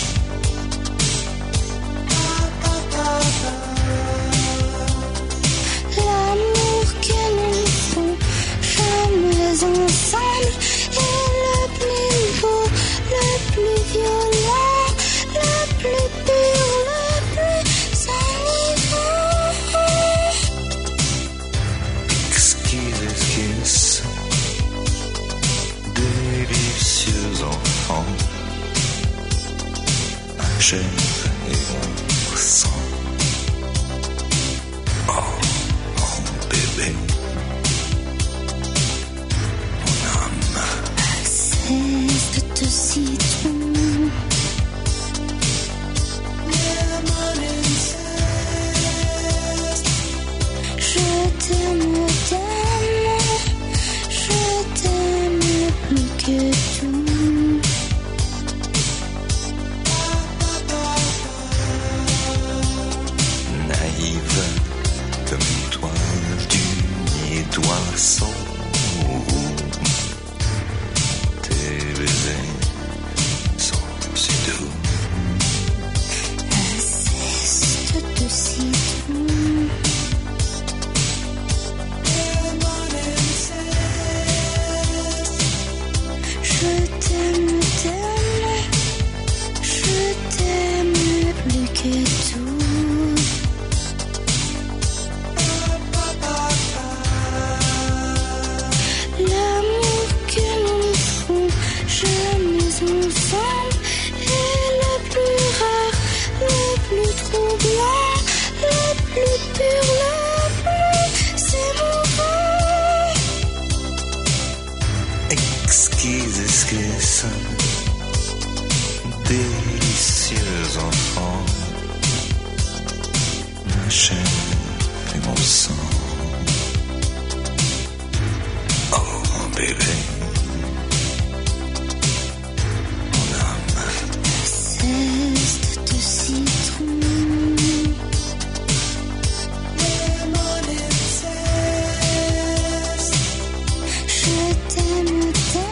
L'amour que nous font jamais ensemble est le plus beau, le plus violent, le plus pur, le plus enivrant. Exquise esquisse, délicieux enfant, ma chair et mon sang. Oh, mon bébé, mon âme. Cesse de te citron. Je t'aime, je t'aime plus que tout. Naïve comme une toile d'unier d'oiseau. Tes baisers sont si doux. Cesse de te citron. Je t'aime, je t'aime plus que tout. L'amour que nous font jamais ensemble est le plus rare, le plus troublant, le plus pur, le plus émouvant. Exquise esquisse, délicieux enfant, ma chair et mon sang. Oh mon bébé, mon âme. Cesse de te citron. Je t'aime,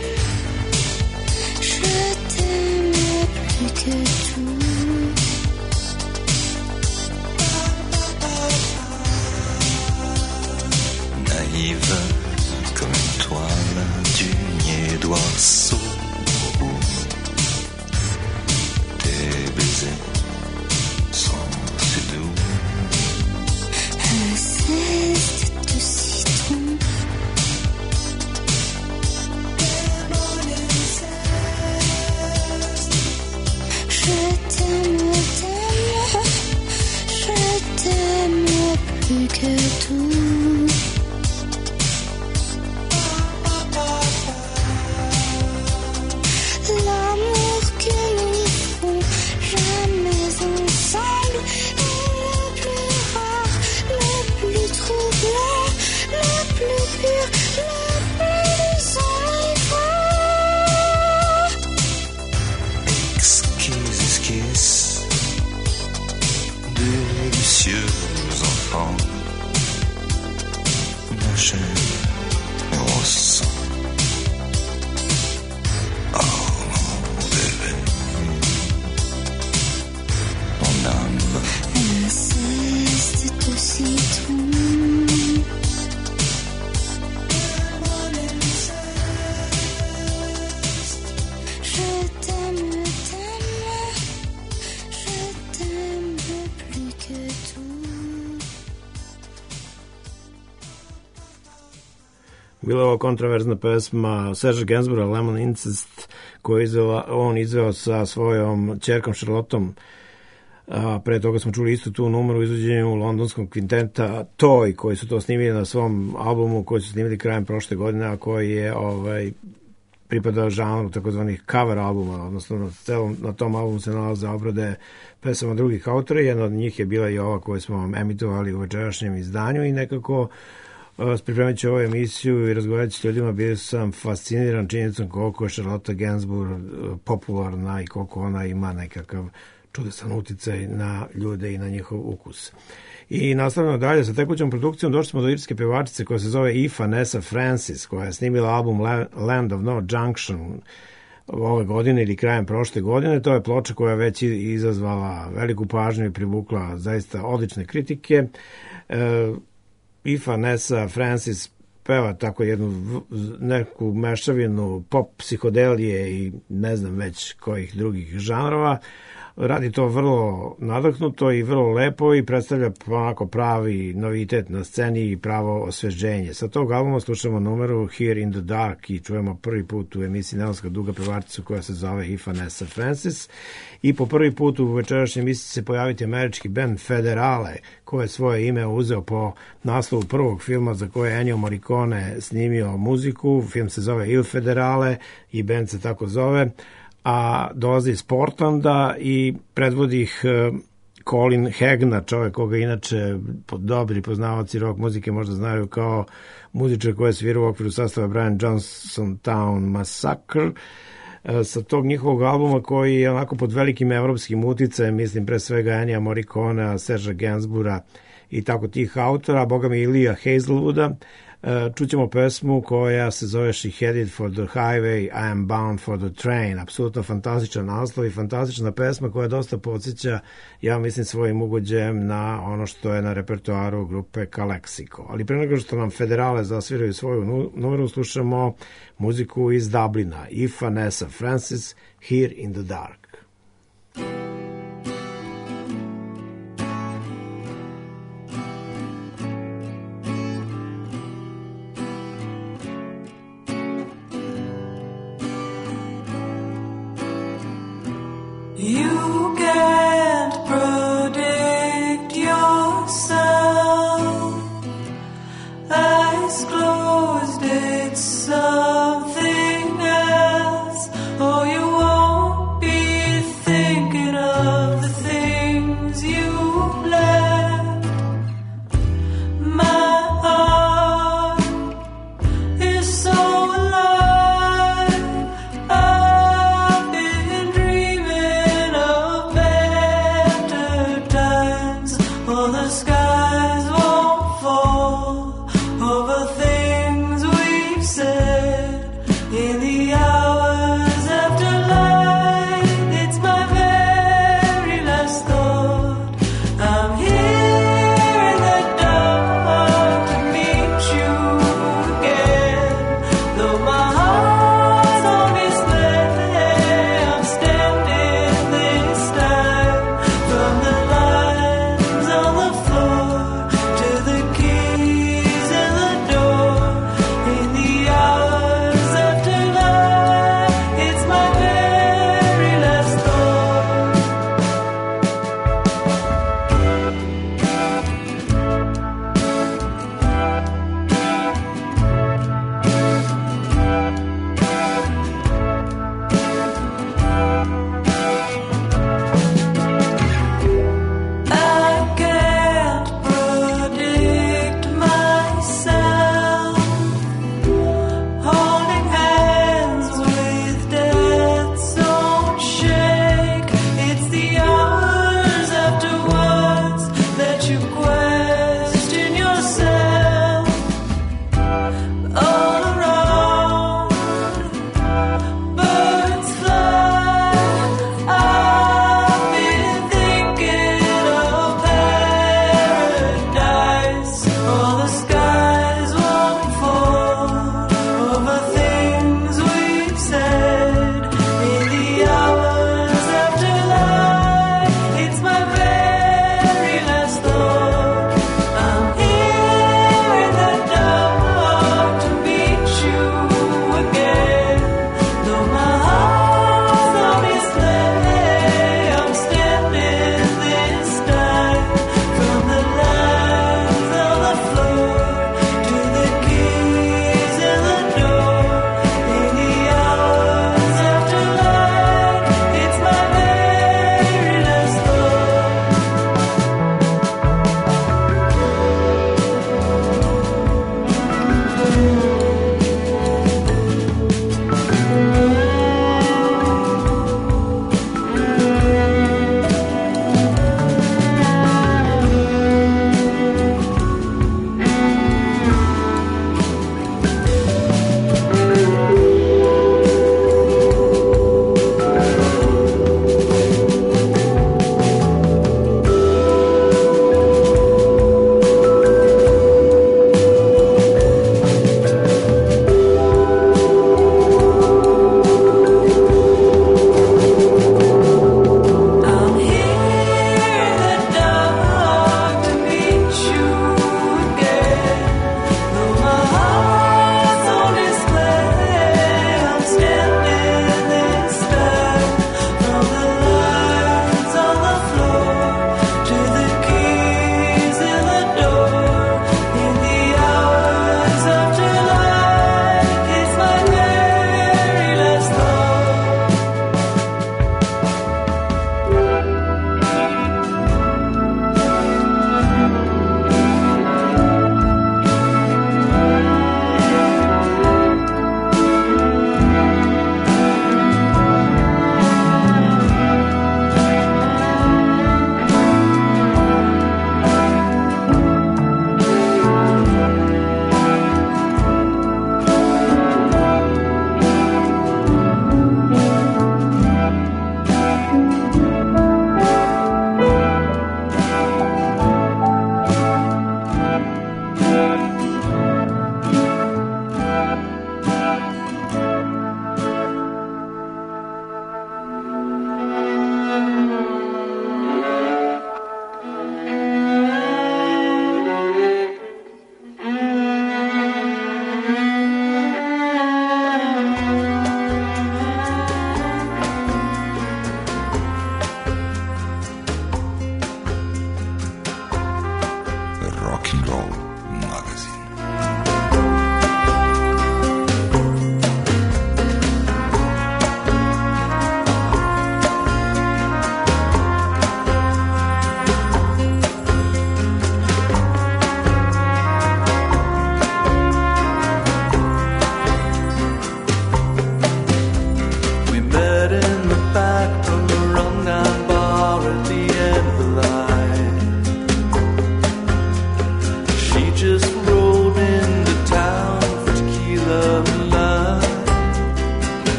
je t'aime plus que tout. Naïve comme une toile d'unier d'oiseau. Tes baisers sont si doux. Cesse de te citron. Je t'aime, je t'aime plus que tout. L'amour que nous font jamais ensemble est le plus rare, le plus troublant, le plus pur, le plus enivrant. Exquise esquisse, délicieux enfant, ma chair et mon sang. Oh mon bébé, mon âme. Cesse de te citron. Je t'aime, je t'aime plus que tout. Bila je ovo kontraverzna pesma Serge Gainsbourga Lemon Incest koju je on izveo sa svojom ćerkom Charlottom. Pre toga smo čuli isto tu numeru u izvođenju londonskog kvinteta Toy, koji su to snimili na svom albumu koji su snimili krajem prošle godine, a koji je pripadao žanru takozvanih cover albuma, odnosno na tom albumu se nalaze obrade pesama drugih autora. Jedna od njih je bila i ova koju smo vam emitovali u večerašnjem izdanju i nekako pripremajući ovu emisiju i razgovarajući s ljudima bio sam fasciniran činjenicom koliko je Charlotte Gainsbourg popularna i koliko ona ima nekakav čudesan uticaj na ljude i na njihov ukus. I nastavljamo dalje sa tekućom produkcijom. Došli smo do irske pevačice koja se zove Aoife Nessa Francis, koja je snimila album Land of No Junction ove godine ili krajem prošle godine. To je ploča koja je već izazvala veliku pažnju i privukla zaista odlične kritike. Ifa Nessa Francis peva tako jednu neku mešavinu pop psihodelije i ne znam već kojih drugih žanrova. Radi to vrlo nadahnuto i vrlo lepo i predstavlja onako pravi novitet na sceni i pravo osveženje. Sa tog albuma slušamo numeru Here in the Dark i čujemo prvi put u emisiji Neonska duga pevačicu koja se zove Ifa Nessa Francis i po prvi put u večerašnjoj emisiji se pojaviti američki band Federale koje je svoje ime uzeo po naslovu prvog filma za koje je Ennio Morricone snimio muziku. Film se zove Il Federale i band se tako zove, a dolazi iz Portlanda i predvodi ih Colin Hagner, čovjek koga inače dobri poznavaoci rock muzike možda znaju kao muzičar koji je svirao u okviru sastava Brian Johnson Town Massacre, sa tog njihovog albuma koji je onako pod velikim evropskim uticajem, mislim pre svega Ennija Morriconea, Sergea Gainsbourga i tako tih autora, boga mi Ilija Hazelwooda. Čućemo pesmu koja se zove She Headed for the Highway, I Am Bound for the Train. Apsolutno fantastičan naslov i fantastična pesma koja dosta podsjeća, ja mislim, svojim ugođajem na ono što je na repertoaru grupe Calexico. Ali pre nego što nam Federale zasviraju svoju numeru, slušamo muziku iz Dublina, Ifa Nessa Francis, Here in the Dark. You can't predict yourself. Eyes closed, it's something else. Oh, you won't be thinking of the things you left. My heart is so alive. I've been dreaming of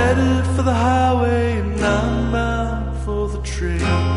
headed for the highway and I'm bound for the train.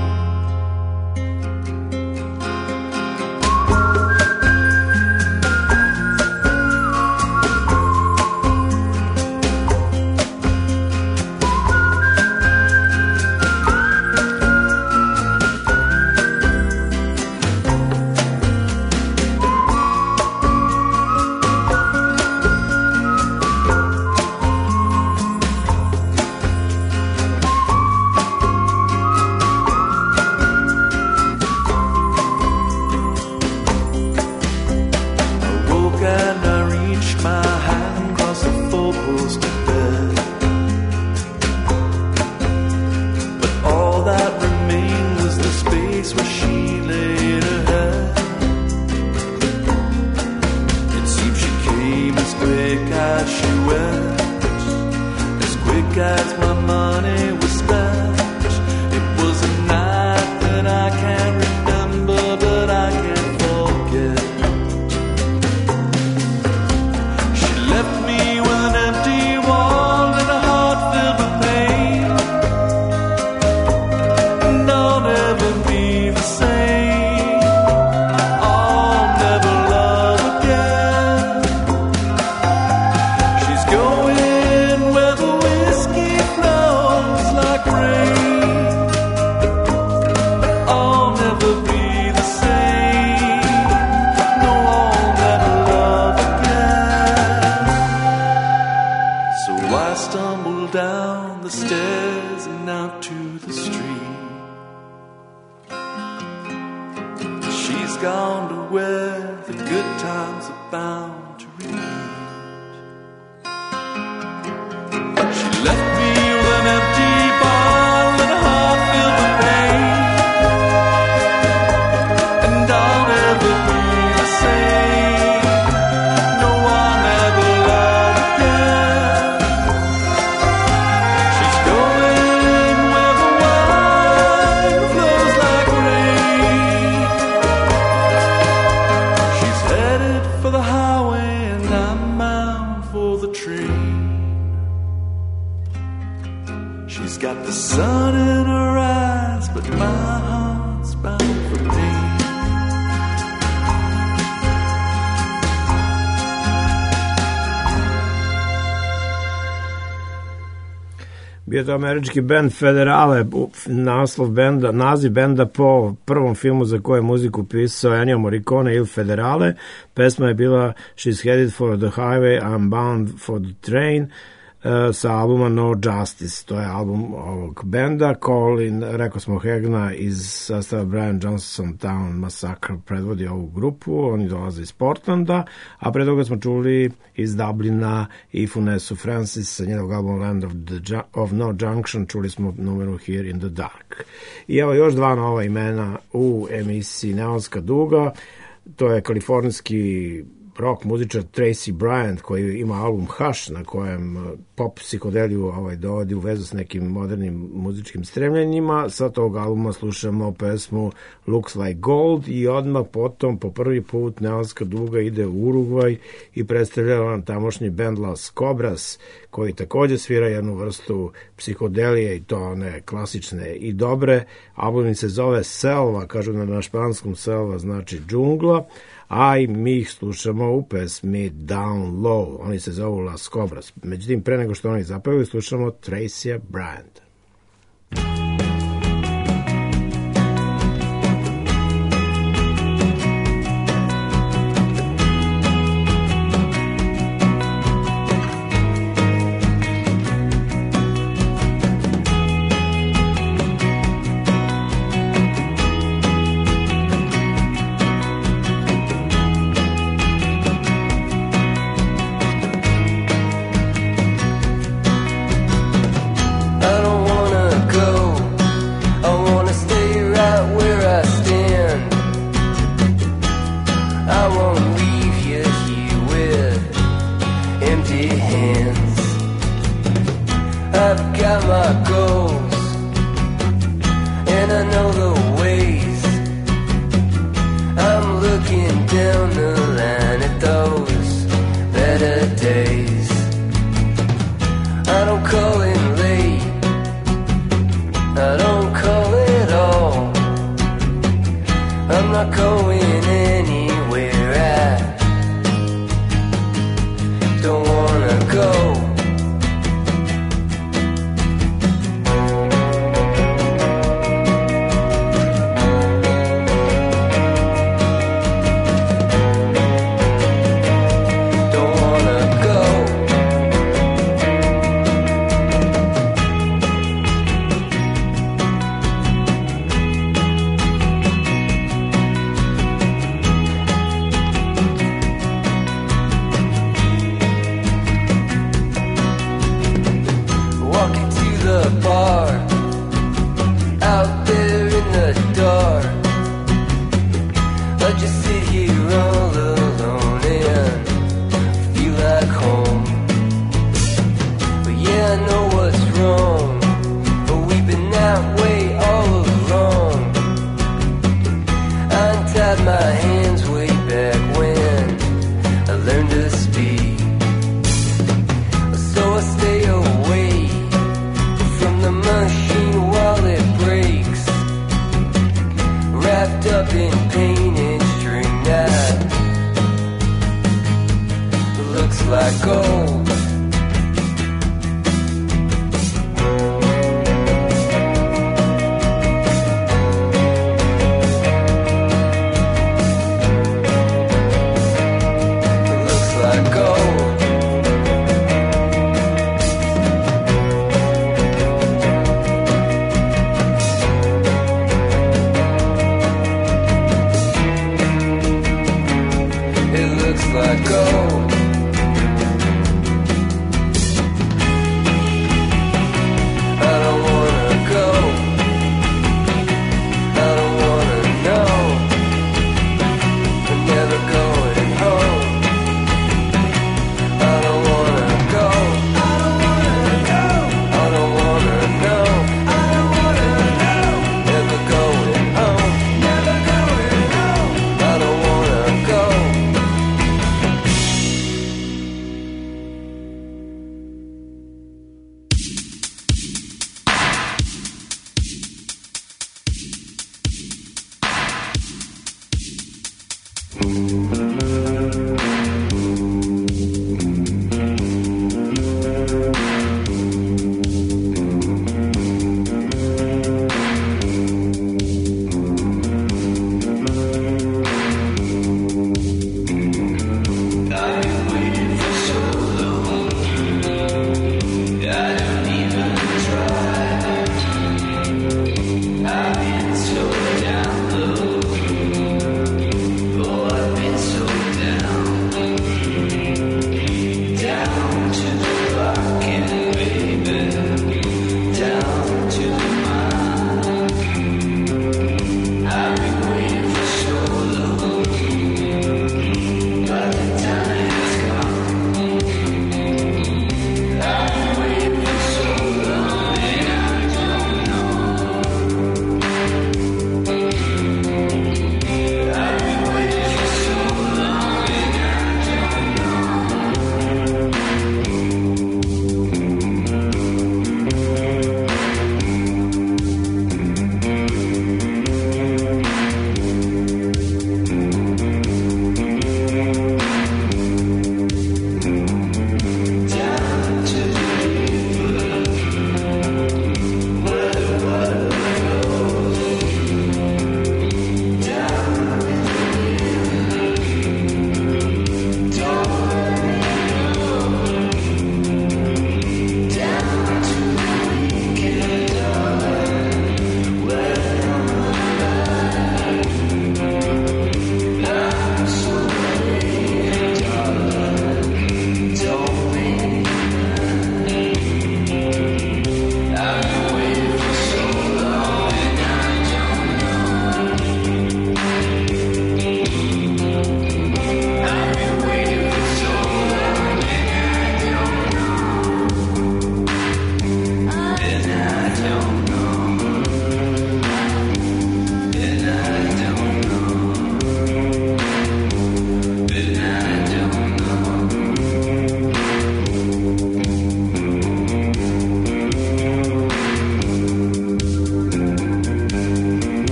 Bio to američki band Federale, naziv benda po prvom filmu za koje je muziku pisao Ennio Morricone, Il Federale. Pesma je bila She's Headed for the Highway, I'm Bound for the Train, sa albuma No Justice. To je album ovog benda. Colin, rekao smo, Hegna iz sastava Brian Johnson Town Massacre predvodi ovu grupu. Oni dolaze iz Portlanda, a pre toga smo čuli iz Dublina i Funesu Francis sa njenog albuma Land of No Junction. Čuli smo numeru Here in the Dark. I evo još dva nova imena u emisiji Neonska duga. To je kalifornijski rock muzičar Tracy Bryant, koji ima album Hush, na kojem pop psihodeliju dovodi u vezu s nekim modernim muzičkim stremljenjima. Sa tog albuma slušamo pesmu Looks Like Gold i odmah potom po prvi put Neonska duga ide u Urugvaj i predstavlja vam tamošnji band Las Cobras, koji takođe svira jednu vrstu psihodelije i to one klasične i dobre. Album se zove Selva, kažu na španskom Selva znači džungla, a i mi ih slušamo u pesmi Down Low. Oni se zovu Las Cobras. Međutim, pre nego što oni zapevaju, slušamo Tracy Bryant. I don't call it not going anywhere. I don't wanna go. Stay away from the machine while it breaks.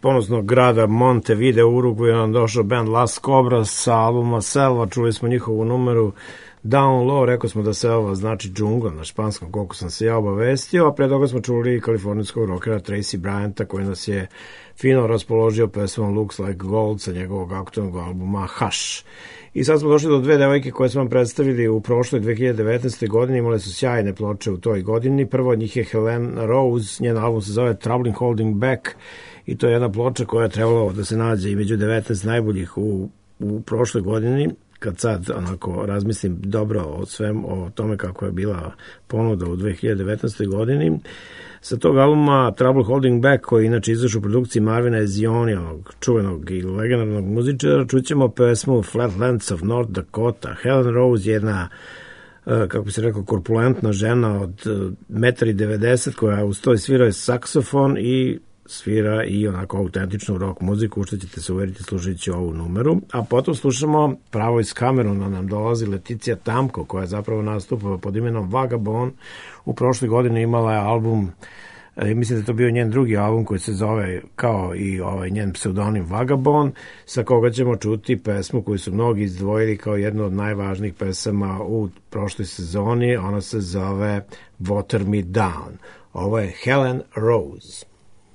ponosnog grada Montevideo u Urugvaju nam došao band Las Cobras sa albuma Selva, čuli smo njihovu numeru Down Low, rekao smo da Selva znači džungla na španskom, koliko sam se ja obavestio, a pre toga smo čuli kalifornijskog rockera Tracy Bryanta koji nas je fino raspoložio pesmom Looks Like Gold sa njegovog aktualnog albuma Hush. I sad smo došli do dve devojke koje smo vam predstavili u prošloj 2019. godini, imale su sjajne ploče u toj godini. Prvo od njih je Helen Rose, njen album se zove Troubling Holding Back i to je jedna ploča koja je trebalo da se nađe i među 19 najboljih u prošloj godini. Kad sad onako razmislim dobro o svem, o tome kako je bila ponuda u 2019. godini, sa tog albuma Trouble Holding Back, koji inače izašao u produkciji Marvina Ezioni, onog čuvenog i legendarnog muzičara, čućemo pesmu Flatlands of North Dakota. Helen Rose je jedna, kako bi se rekao, korpulentna žena od 1,90 m koja uz to svira saksofon i svira i onako autentičnu rock muziku, u što ćete se uveriti slušajući ovu numeru. A potom slušamo pravo iz Kameruna, nam dolazi Leticia Tamko, koja zapravo nastupa pod imenom Vagabond. U prošloj godini imala je album, mislim da je to bio njen drugi album koji se zove kao i njen pseudonim Vagabond, sa koga ćemo čuti pesmu koju su mnogi izdvojili kao jednu od najvažnijih pesama u prošloj sezoni. Ona se zove Water Me Down. Ovo je Helen Rose.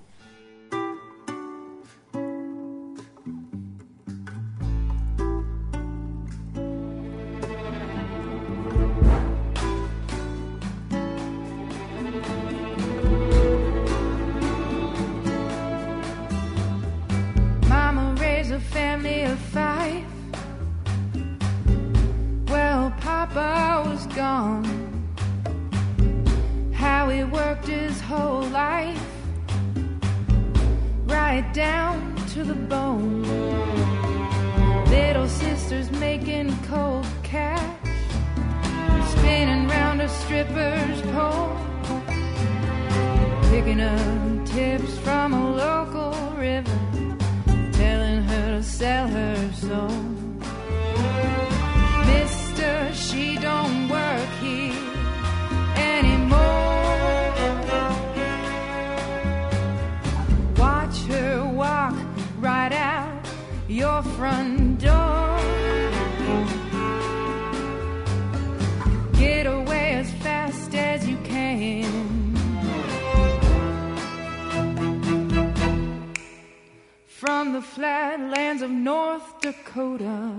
From the flatlands of North Dakota.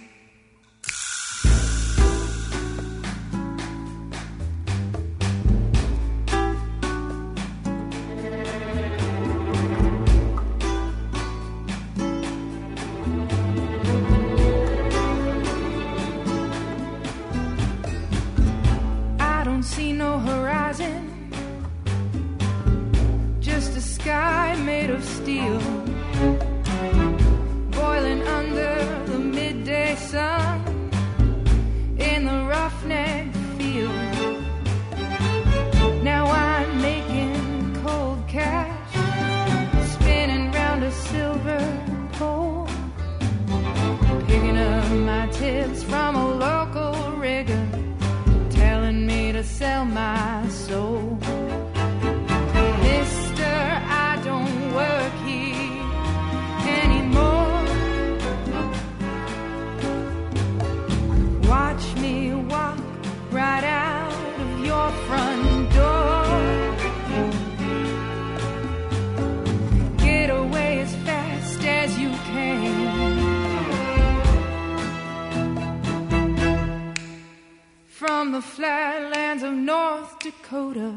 I don't see no horizon, just a sky made of steel, boiling under the midday sun in the roughneck field. Now I'm making cold cash, spinning round a silver pole, picking up my tips from a local rigger, telling me to sell my soul. Mister, I don't work here anymore. Watch me walk right out of your front door. Get away as fast as you can from the flatlands of North Dakota.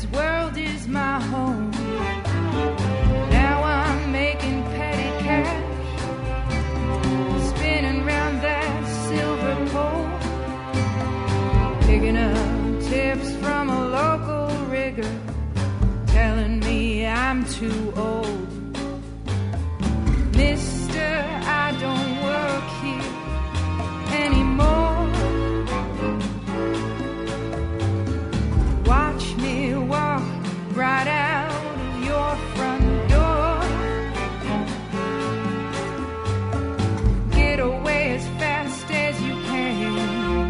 this world is my home. Now I'm making petty cash, spinning round that silver pole, picking up tips from a local rigger, telling me I'm too old. Mister, I don't work here anymore. Watch me walk right out of your front door. Get away as fast as you can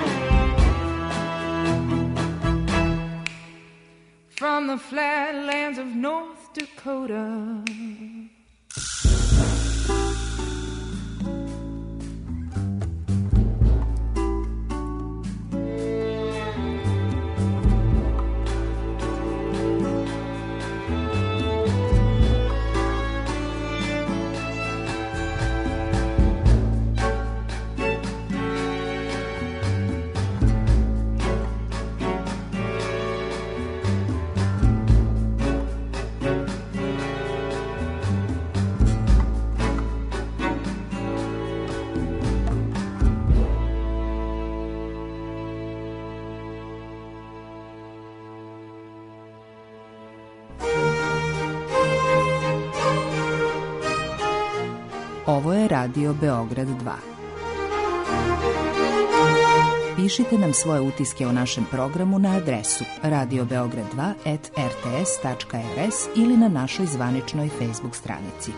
from the flatlands of North Dakota. Ovo je Radio Beograd 2. Pišite nam svoje utiske o našem programu na adresu radiobeograd2@rts.rs ili na našoj zvaničnoj Facebook stranici.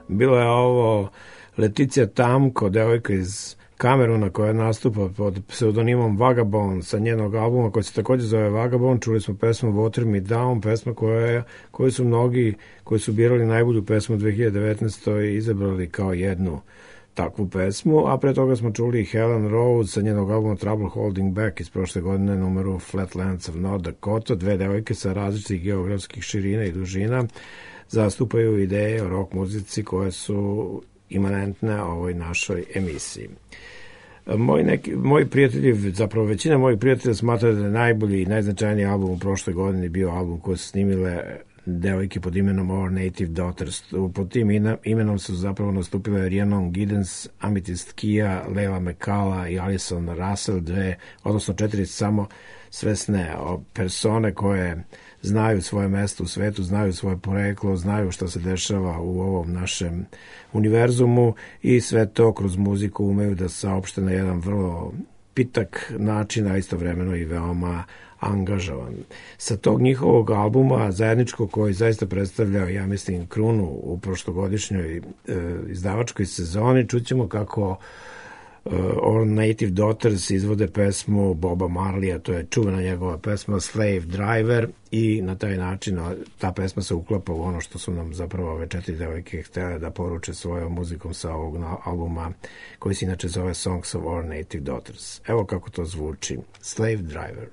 Bilo je ovo Leticia Tamko, devojka iz Kameruna koja nastupa pod pseudonimom Vagabond sa njenog albuma koji se također zove Vagabond. Čuli smo pesmu Water Me Down, pesma koju su mnogi koji su birali najbolju pesmu 2019. izabrali kao jednu takvu pesmu, a pre toga smo čuli Helen Rose sa njenog albuma Trouble Holding Back iz prošle godine, numeru Flatlands of North Dakota. Dve devojke sa različitih geografskih širina i dužina zastupaju ideje o rock muzici koje su imanentne ovoj našoj emisiji. Moji prijatelji, zapravo većina mojih prijatelja smatra da je najbolji i najznačajniji album u prošle godine bio album koji su snimile devojke pod imenom Our Native Daughters. Pod tim imenom su zapravo nastupile Rhiannon Giddens, Amethyst Kia, Leila McCalla i Alison Russell, četiri samo svesne persone koje znaju svoje mesto u svetu, znaju svoje poreklo, znaju što se dešava u ovom našem univerzumu i sve to kroz muziku umeju da saopšte na jedan vrlo pitak način, a istovremeno i veoma angažovan. Sa tog njihovog albuma zajedničko koji zaista predstavlja, ja mislim, krunu u prošlogodišnjoj izdavačkoj sezoni, čućemo kako Our Native Daughters izvode pesmu Boba Marleya, to je čuvena njegova pesma Slave Driver, i na taj način ta pesma se uklapa u ono što su nam zapravo ove četiri devojke htjele da poruče svojom muzikom sa ovog albuma koji se inače zove Songs of Our Native Daughters. Evo kako to zvuči. Slave Driver.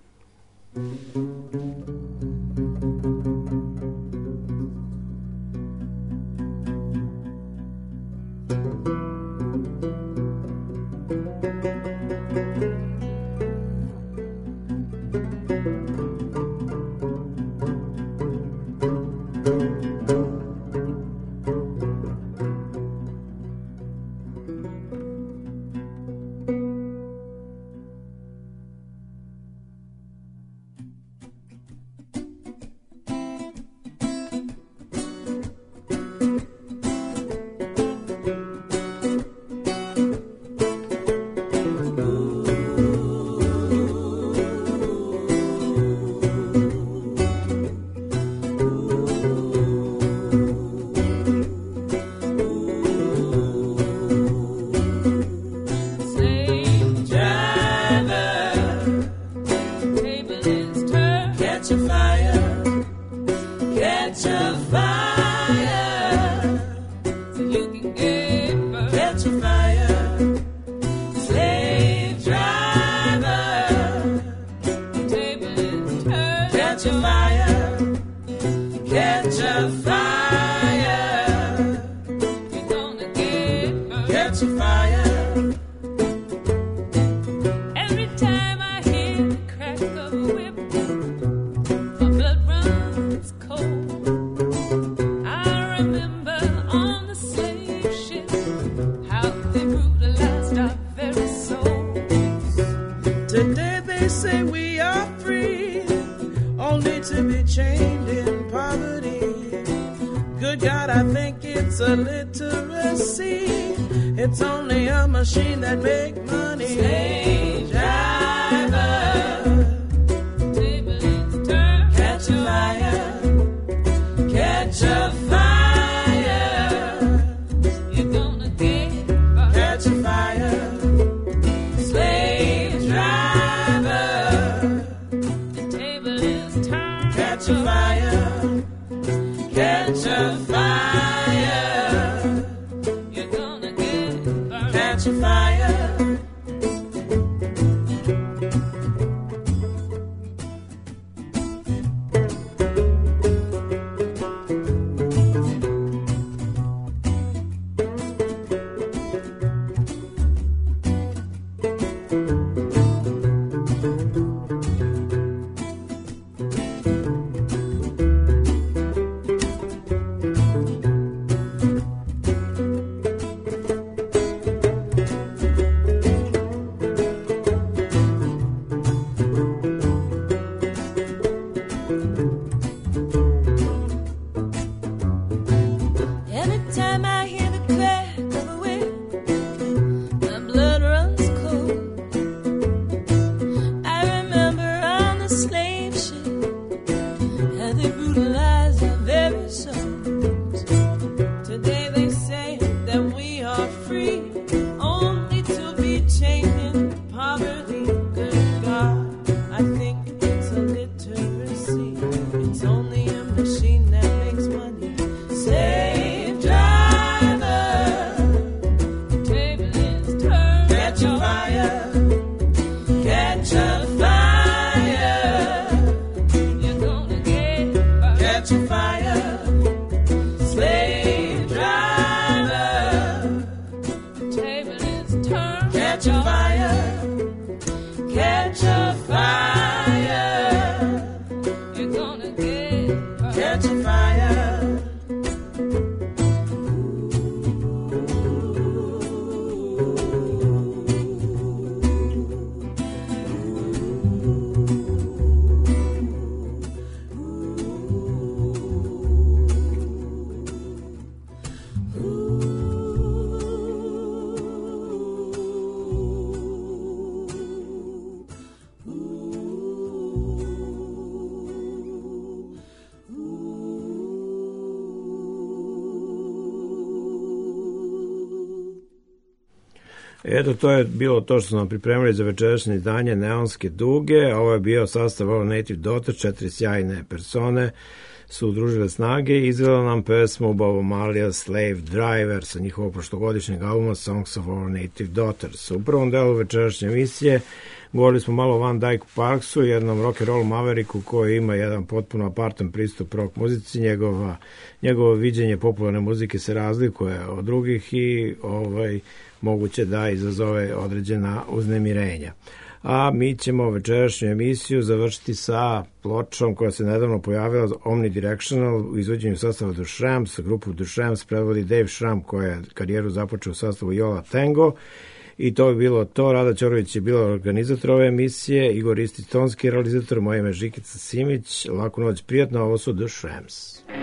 Eto, to je bilo to što smo nam pripremili za večerašnje izdanje Neonske duge. Ovo je bio sastav Our Native Daughters, 4 sjajne persone su udružile snage i izvela nam pesmu Boba Marleya Slave Driver sa njihovog prošlogodišnjeg albuma Songs of Our Native Daughters. U prvom delu večerašnje emisije govorili smo malo o Van Dyke Parksu, jednom rock'n'roll maveriku koji ima jedan potpuno apartan pristup rock muzici. Njegovo viđenje popularne muzike se razlikuje od drugih i moguće da izazove određena uznemirenja. A mi ćemo večerašnju emisiju završiti sa pločom koja se nedavno pojavila, Omnidirectional, u izvođenju sastava The Shramps. Grupu The Shramps predvodi Dave Schramm, koja je karijeru započeo u sastavu Yola Tango. I to bi bilo to. Rada Ćorović je bila organizator ove emisije, Igor Ristić tonski realizator, moje ime Žikica Simić. Laku noć, prijatno, ovo su The Shramps.